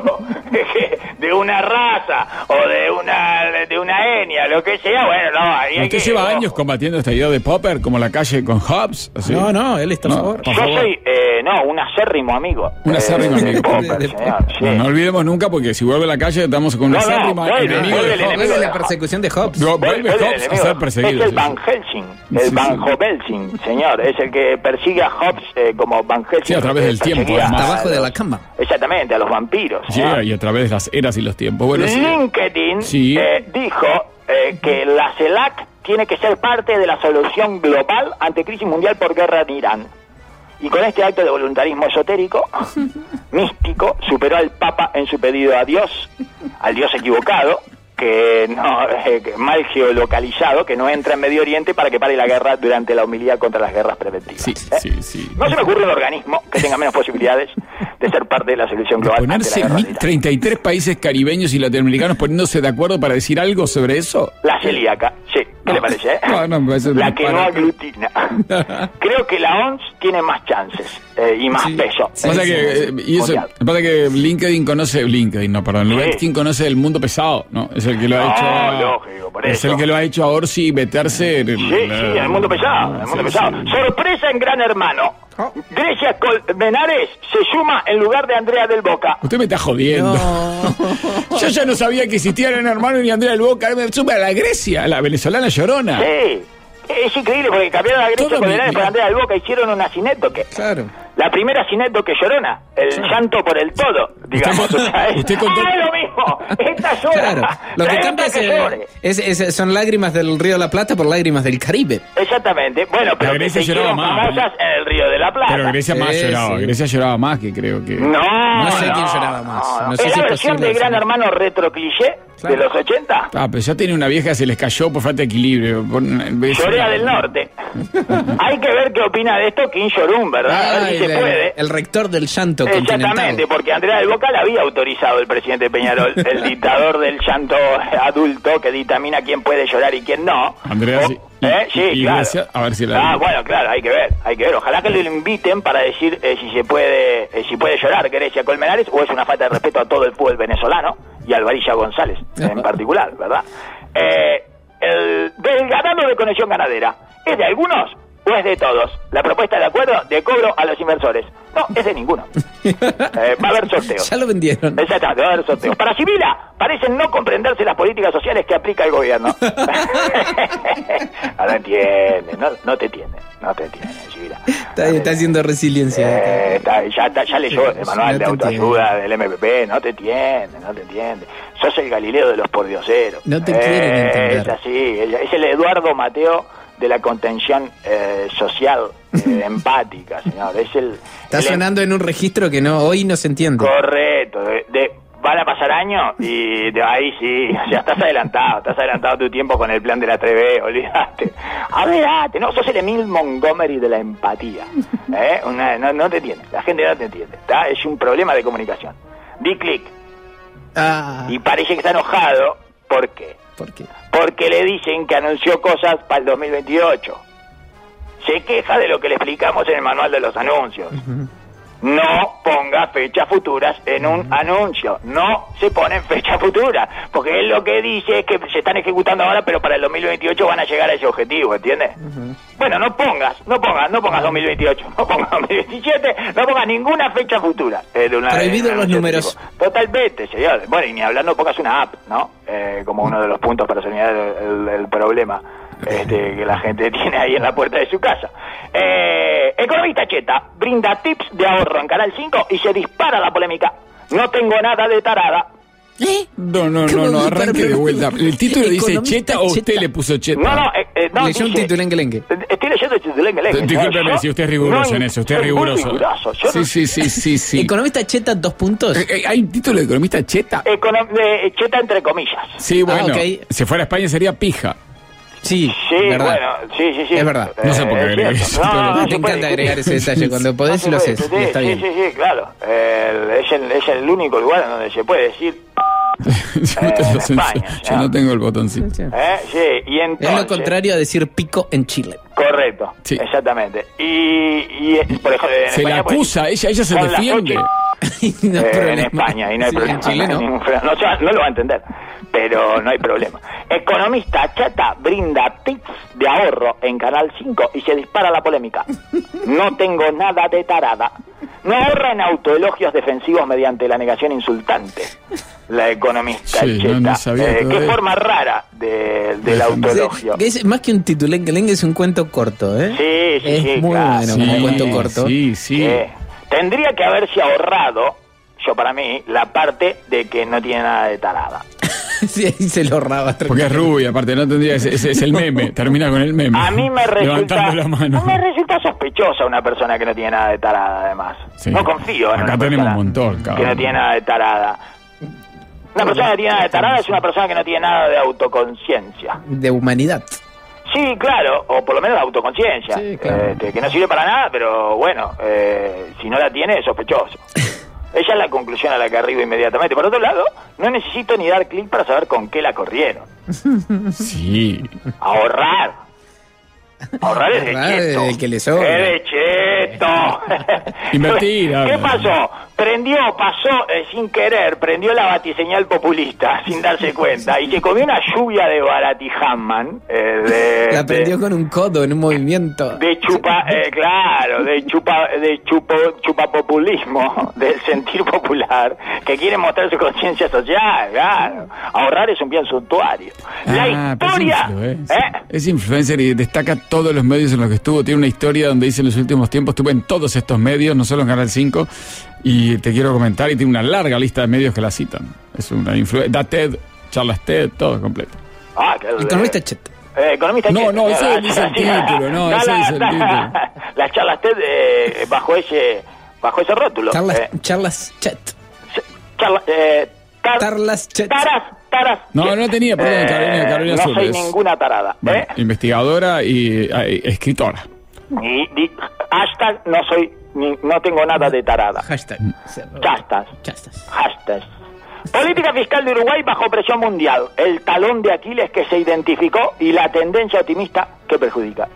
de una raza o de una de una etnia, lo que sea, bueno, no, ahí hay Usted que... lleva ojo. años combatiendo esta idea de Popper, como la calle con Hobbes. así. No, no, él está a No, favor. por Yo favor. soy, eh, no, un acérrimo amigo. Un eh, acérrimo de amigo. Popper, De- de señor, sí. No, no olvidemos nunca, porque si vuelve a la calle, estamos con un No, no, acérrimo vuelve, enemigo vuelve de el Hobbes. enemigo. Luego de la persecución de Hobbes. No, Vuelve vuelve el Hobbes a enemigo. ser perseguido. Es el sí, Van sí. Helsing, el Sí, Van sí. Helsing, señor, es el que persigue a Hobbes eh, como Van Helsing. Sí, a través que del tiempo, perseguía además. a Hasta abajo de los- la cama. Exactamente, a los vampiros. Llega señor. y a través de las eras y los tiempos. Bueno, sí. LinkedIn Sí. eh, dijo eh, que la CELAC tiene que ser parte de la solución global ante crisis mundial por guerra en Irán. Y con este acto de voluntarismo esotérico, místico, superó al Papa en su pedido a Dios, al Dios equivocado, que no eh, que mal geolocalizado, que no entra en Medio Oriente para que pare la guerra durante la humildad contra las guerras preventivas. Sí, ¿eh? sí, sí. No se me ocurre un organismo que tenga menos posibilidades de ser parte de la solución De global ante la ponerse guerra de mil- Irán. treinta y tres países caribeños y latinoamericanos poniéndose de acuerdo para decir algo sobre eso. La celíaca, sí, ¿qué le parece? eh? No, no, me parece la un que no disparate. aglutina. Creo que la O M S tiene más chances eh, y más Sí. peso. Sí, pasa sí, que, sí. eh, y eso, Mundial. pasa que LinkedIn conoce, LinkedIn, no, perdón, Sí. LinkedIn conoce el mundo pesado, ¿no? Es el que lo ha No, hecho. a- lógico, por es eso. el que lo ha hecho a Orsi meterse. en el- Sí, sí, en el mundo pesado, en el mundo Sí, pesado. sí. Sorpresa en Gran Hermano. Oh. Grecia Colmenares se suma en lugar de Andrea del Boca. Usted me está jodiendo. No. Yo ya no sabía que existía Gran Hermano ni Andrea del Boca. Me sube a la Grecia, la venezolana llorona. Sí, es increíble porque cambiaron a Grecia Todo mi- Colmenares por mira. Andrea del Boca, hicieron una cinétoque. Claro. La primera cinétoque llorona, el llanto por el todo, digamos. Usted- o sea, es, usted contó- ¡ah, es lo mismo! Esta llora. Claro. Lo que Trae cambia otra es, que eh, llore. es- es- son lágrimas del Río de la Plata por lágrimas del Caribe. Exactamente. Bueno, pero que Grecia se lloraba hicieron más, famosas en el Río de la Plata. Pero Grecia más Sí, lloraba. sí. Grecia lloraba más que creo que. No, No sé no, quién lloraba más. no, No es sé si la es versión posible de Gran decirlo. Hermano retro cliché Claro. de los ochenta. Ah, pero ya tiene una vieja que se les cayó por falta de equilibrio. Por- Corea del Norte. Hay que ver qué opina de esto Kim Jong-un, ¿verdad? A ver si Ay, se el, puede. el rector del llanto continental. Exactamente, porque Andrea del Boca la había autorizado el presidente Peñarol, el dictador del llanto adulto que dictamina quién puede llorar y quién no. Andrea, O- sí. ¿Eh? Y- Sí, y claro. Grecia, a ver si la- Ah, bueno, claro, hay que ver, hay que ver. Ojalá que lo inviten para decir eh, si se puede eh, si puede llorar Grecia Colmenares o es una falta de respeto a todo el fútbol venezolano y a Alvarilla González en particular, ¿verdad? Eh, el desganado de conexión ganadera, ¿es de algunos o es de todos? La propuesta de acuerdo de cobro a los inversores. No, es de ninguno. Eh, va a haber sorteos. Ya lo vendieron. Exactamente, va a haber sorteos. Para Sibila, parecen no comprenderse las políticas sociales que aplica el gobierno. No lo entiende, no, no te entiende, no te entiende, Sibila. Está, está haciendo resiliencia. Eh, está- ya, está- ya leyó el manual No de te autoayuda del M P P, no te entiende, no te entiende. Sos el Galileo de los pordioseros. No te quieren entender. Es así, ella- es el Eduardo Mateo de la contención eh, social eh, empática, señor. Es el, Está el- sonando en un registro que no hoy no se entiende. Correcto, de, de- van a pasar años y de ahí sí, ya estás adelantado, estás adelantado tu tiempo con el plan de la tres B, olvídate. Adelante, no, sos el Emil Montgomery de la empatía. ¿eh? Una- no, no te entiende, la gente no te entiende, ¿está? Es un problema de comunicación. Di clic. Ah. Y parece que está enojado. ¿Por qué? ¿Por qué? Porque le dicen que anunció cosas para el dos mil veintiocho. Se queja de lo que le explicamos en el manual de los anuncios. Uh-huh. No ponga fechas futuras en un anuncio. No se ponen fechas futuras. Porque él lo que dice es que se están ejecutando ahora, pero para el dos mil veintiocho van a llegar a ese objetivo, ¿entiendes? Uh-huh. Bueno, no pongas, no pongas, no pongas dos mil veintiocho, no pongas dos mil veintisiete, no pongas ninguna fecha futura. Una, Prohibido los números. Tipo. Totalmente, señor. Bueno, y ni hablando pongas una app, ¿no? Eh, como uno de los puntos para solucionar el, el, el problema este, que la gente tiene ahí en la puerta de su casa. Eh, Economista Cheta brinda tips de ahorro en Canal cinco y se dispara la polémica. No tengo nada de tarada. ¿Eh? No, no, no, no, arranque de vuelta. ¿El título dice Cheta o usted le puso Cheta? No, no, eh, eh, no leyó un titulengue-lengue. Estoy leyendo el titulengue-lengue. Discúlpeme yo, si usted es riguroso no, en eso, usted es riguroso. riguroso. Yo sí, no... sí, sí, sí, sí. Economista Cheta, dos puntos. Eh, eh, ¿Hay un título de Economista Cheta? Econom de Cheta entre comillas. Sí, bueno, ah, okay. Si fuera a España sería pija. Sí, sí, verdad. bueno, sí, sí, sí. Es verdad. No sé por qué agregar eh, eso. No, no, no, me encanta agregar ese detalle. Cuando podés no lo puede, haces. Sí, y está sí, bien. sí, sí, claro. El, es, el, es el único lugar en donde se puede decir... yo, no eh, en España, España, yo no tengo el botoncito. ¿Eh? Sí, y entonces... Es lo contrario a decir pico en Chile. Correcto, sí. Exactamente. Y, y por ejemplo, en se España, la acusa, pues, ella, ella se defiende. no eh, en España, y no hay sí, problema. En Chile no. No, no, no, no lo va a entender, pero no hay problema. Economista Chata brinda tips de ahorro en Canal cinco y se dispara la polémica. No tengo nada de tarada. No ahorra en autoelogios defensivos mediante la negación insultante. La economista sí, Cheta. No, no sabía eh, qué de... forma rara de, del autoelogio. Sí, es más que un titulengue-lengue, es un cuento corto, ¿eh? Sí, sí, es sí. muy claro. bueno sí, como un cuento corto. Sí, sí. Eh, tendría que haberse ahorrado, yo para mí, la parte de que no tiene nada de tarada. Sí, ahí se lo ahorraba. Porque es rubia, aparte, no tendría, ese, ese es el meme, termina con el meme. A mí me resulta, levantando la mano. me resulta sospechosa una persona que no tiene nada de tarada, además. Sí. No confío en Acá una tenemos persona un montón, cabrón. que no tiene nada de tarada. Una persona que tiene nada de tarada es una persona que no tiene nada de autoconciencia. De humanidad. Sí, claro, o por lo menos de autoconciencia. Sí, claro. Este, que no sirve para nada, pero bueno, eh, si no la tiene es sospechoso. Esa es la conclusión a la que arribo inmediatamente. Por otro lado, no necesito ni dar clic para saber con qué la corrieron. Sí. Ahorrar. Ahorrar es de Ahorrar es cheto. de que le sobra. Es de cheto. Invertir. ¿Qué habla. pasó? Prendió, pasó eh, sin querer, prendió la batiseñal populista sin darse cuenta y se comió una lluvia de Baratihamman. Eh, de, La prendió de, con un codo en un movimiento. de chupa, eh, claro, de chupa, de chupo, chupapopulismo, del sentir popular, que quiere mostrar su conciencia social, claro. Ahorrar es un bien suntuario. La Ah, pero es historia, influencer. ¿eh? Es influencer y destaca todos los medios en los que estuvo. Tiene una historia donde dice en los últimos tiempos, estuve en todos estos medios, no solo en Canal cinco, y te quiero comentar, y tiene una larga lista de medios que la citan. Es una influencia, da TED, charlas TED, todo completo. Ah, que, Economista Cheta. Eh, economista No, Cheta. no, eso Ah, dice el sí, título, no, eso la- dice el la- título. Las charlas TED eh, bajo ese bajo ese rótulo. Charlas, Eh, charlas Chet. charla- eh, tar- Tarlas Chet. taras, taras. No, Chet. no tenía, perdón, Carolina, Carolina No Azul, soy es- ninguna tarada. Bueno, ¿eh? investigadora y eh, escritora. Y, di- hashtag no soy ni, no tengo nada de tarada. Hashtag. Chastas. Chastas. Hashtags. Política fiscal de Uruguay bajo presión mundial. El talón de Aquiles que se identificó y la tendencia optimista que perjudica.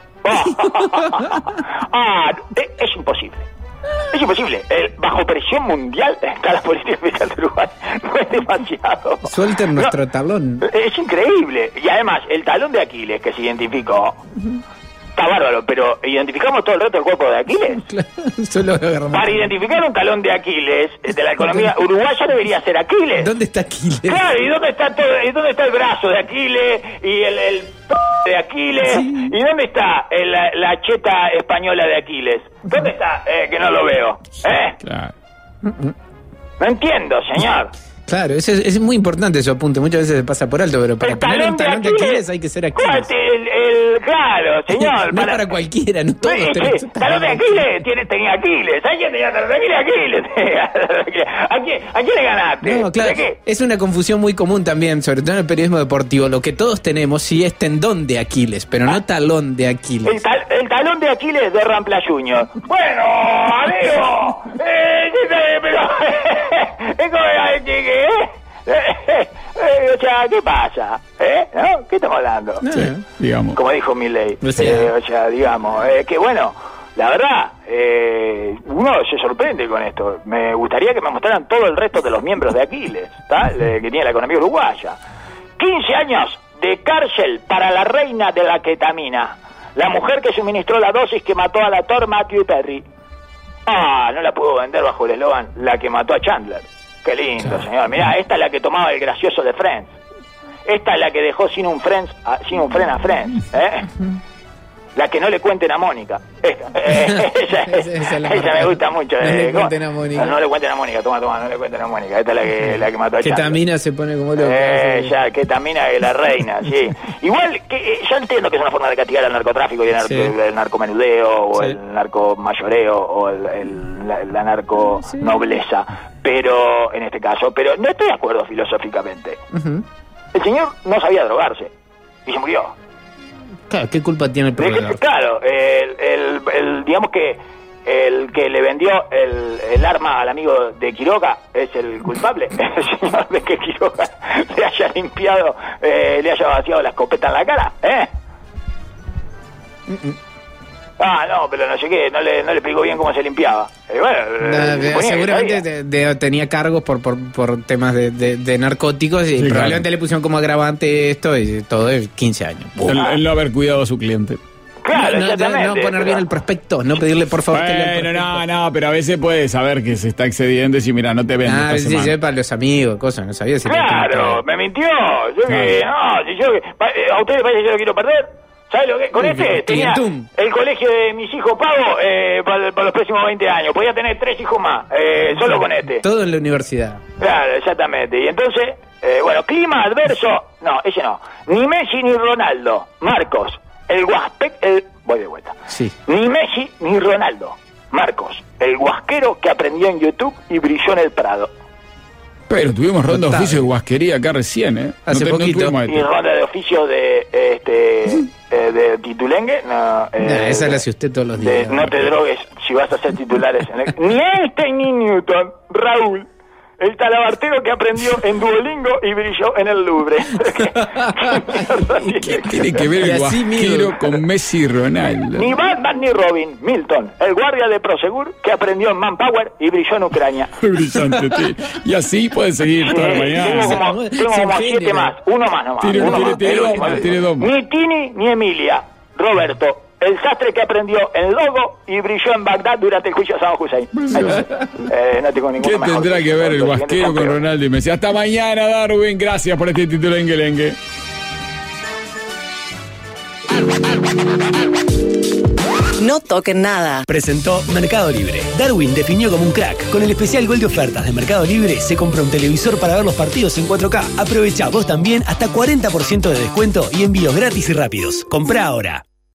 ah, es, es imposible. Es imposible. El, bajo presión mundial está la política fiscal de Uruguay. No es demasiado. Suelten nuestro No, talón. Es increíble. Y además, el talón de Aquiles que se identificó... Está bárbaro, pero ¿identificamos todo el resto del cuerpo de Aquiles? Claro, solo agarramos. Para identificar un talón de Aquiles eh, de la economía uruguaya debería ser Aquiles. ¿Dónde está Aquiles? Claro, ¿y dónde está todo, y dónde está el brazo de Aquiles y el, el p de Aquiles? Sí. ¿Y dónde está el- la, la cheta española de Aquiles? ¿Dónde está? Eh, que no lo veo. ¿Eh? Claro. No entiendo, señor. Claro, es, es muy importante su apunte. Muchas veces se pasa por alto, pero para El tener un talón de Aquiles hay que ser Aquiles. ¿Cuál? El, el, claro, señor. No es para cualquiera, no todos Sí, tenemos sí, un talón de Aquiles, tiene, tenía Aquiles. ¿A quién tenía talón de Aquiles? Aquiles. ¿A quién, ¿A quién le ganaste? No, claro, ¿De qué? es una confusión muy común también, sobre todo en el periodismo deportivo. Lo que todos tenemos sí es tendón de Aquiles, pero no talón de El, Aquiles. tal- el talón de Aquiles de Rampla Junior. Bueno, amigo. Eh, ¿qué tal? Pero... ¿Es como la chique, eh? Eh, sea, ¿qué pasa? ¿Eh? ¿No? ¿Qué estamos hablando? No. Sí, digamos. Como dijo Milei. O sea, Eh, o sea, digamos, eh, que bueno, la verdad, eh, uno se sorprende con esto. Me gustaría que me mostraran todo el resto de los miembros de Aquiles, ¿tá? De, que tiene la economía uruguaya. quince años de cárcel para la reina de la ketamina, la mujer que suministró la dosis que mató al actor Matthew Perry. Ah, no la pudo vender bajo el eslogan la que mató a Chandler. Qué lindo, señor. Mirá, esta es la que tomaba el gracioso de Friends. Esta es la que dejó sin un Friends a, sin un Friend a Friends, ¿eh? La que no le cuenten a Mónica. Esta, eh, esa, Esa- esa es la esa me marca. gusta mucho. No eh, le ¿cómo? cuenten a Mónica. No, no le cuenten a Mónica, toma, toma, no le cuenten a Mónica. Esta es la que, la que mató a Que Chandler. Tamina se pone como loca. Eh, sí. ya, que tamina es la reina, sí. Igual, que eh, yo entiendo que es una forma de castigar al narcotráfico y el, narco, Sí. el narcomenudeo o Sí. el narcomayoreo o el, el- la, la narco nobleza, pero en este caso, pero no estoy de acuerdo filosóficamente. Ujú. El señor no sabía drogarse y se murió. Claro, ¿qué culpa tiene el De que- proveedor? claro, el, el- el- digamos que el que le vendió el, el arma al amigo de Quiroga es el culpable. El señor de que Quiroga le haya limpiado, eh, le haya vaciado la escopeta en la cara, ¿eh? Ah, no, pero no sé qué, no le, no le explicó bien cómo se limpiaba. Eh, bueno, No, eh, de- suponía que seguramente sabía. de- de- tenía cargos por, por, por temas de, de- de narcóticos y Sí, probablemente claro. le pusieron como agravante esto y todo es quince años. El, el no haber cuidado a su cliente. Claro, no, no, exactamente. no poner pero- bien el prospecto, no pedirle por favor que lea el Bueno, prospecto. no, no, pero a veces puede saber que se está excediendo y si mira, no te vendo Ah, esta sí, semana. sí, para los amigos, cosas, no sabía si tenía que Claro, mostrar. me mintió. Yo que, no, si yo, que- pa- eh, a ustedes parece que yo lo quiero perder. ¿Sabes lo que? Con Uy, este qué tenía clientum. el colegio de mis hijos pago eh, para, para los próximos veinte años. Podía tener tres hijos más, eh, solo con este. Todo en la universidad. Claro, exactamente. Y entonces, eh, bueno, clima adverso. No, ese no. Ni Messi ni Ronaldo. Marcos, el Guaspec, el... Voy de vuelta. Sí. Ni Messi ni Ronaldo. Marcos, el guasquero que aprendió en YouTube y brilló en el Prado. Pero tuvimos ronda de Notable. oficio de guasquería acá recién, ¿eh? Hace no, te- no poquito. tuvimos Y este. ronda de oficio de este eh, de titulengue. No, eh, Nah, esa la hace usted todos los de días. no te drogues si vas a ser titulares. En el- ni Einstein ni Newton. Raúl, el talabartero que aprendió en Duolingo y brilló en el Louvre. ¿Qué tiene que ver Y el así guasquero mismo. con Messi y Ronaldo? Ni Batman ni Robin. Milton, el guardia de Prosegur que aprendió en Manpower y brilló en Ucrania. Brillante, sí. Y así puede seguir toda la Eh, tengo mañana. como, tengo Sin como género. siete más, uno más nomás. Tire- uno tire- más. tire El dos último, más, el tire dos más. Ni Tini ni Emilia. Roberto, el sastre que aprendió en Logo y brilló en Bagdad durante el juicio de Saddam Hussein. Ahí está. Eh, no tengo ninguna ¿Qué mejor tendrá que ver el Los guasquero siguientes con son peores. Ronaldo y Messi? Hasta mañana, Darwin. Gracias por este título en Lengue. No toquen nada. Presentó Mercado Libre. Darwin definió como un crack. Con el especial Gol de ofertas de Mercado Libre se compra un televisor para ver los partidos en cuatro K. Aprovecha vos también hasta cuarenta por ciento de descuento y envíos gratis y rápidos. Comprá ahora.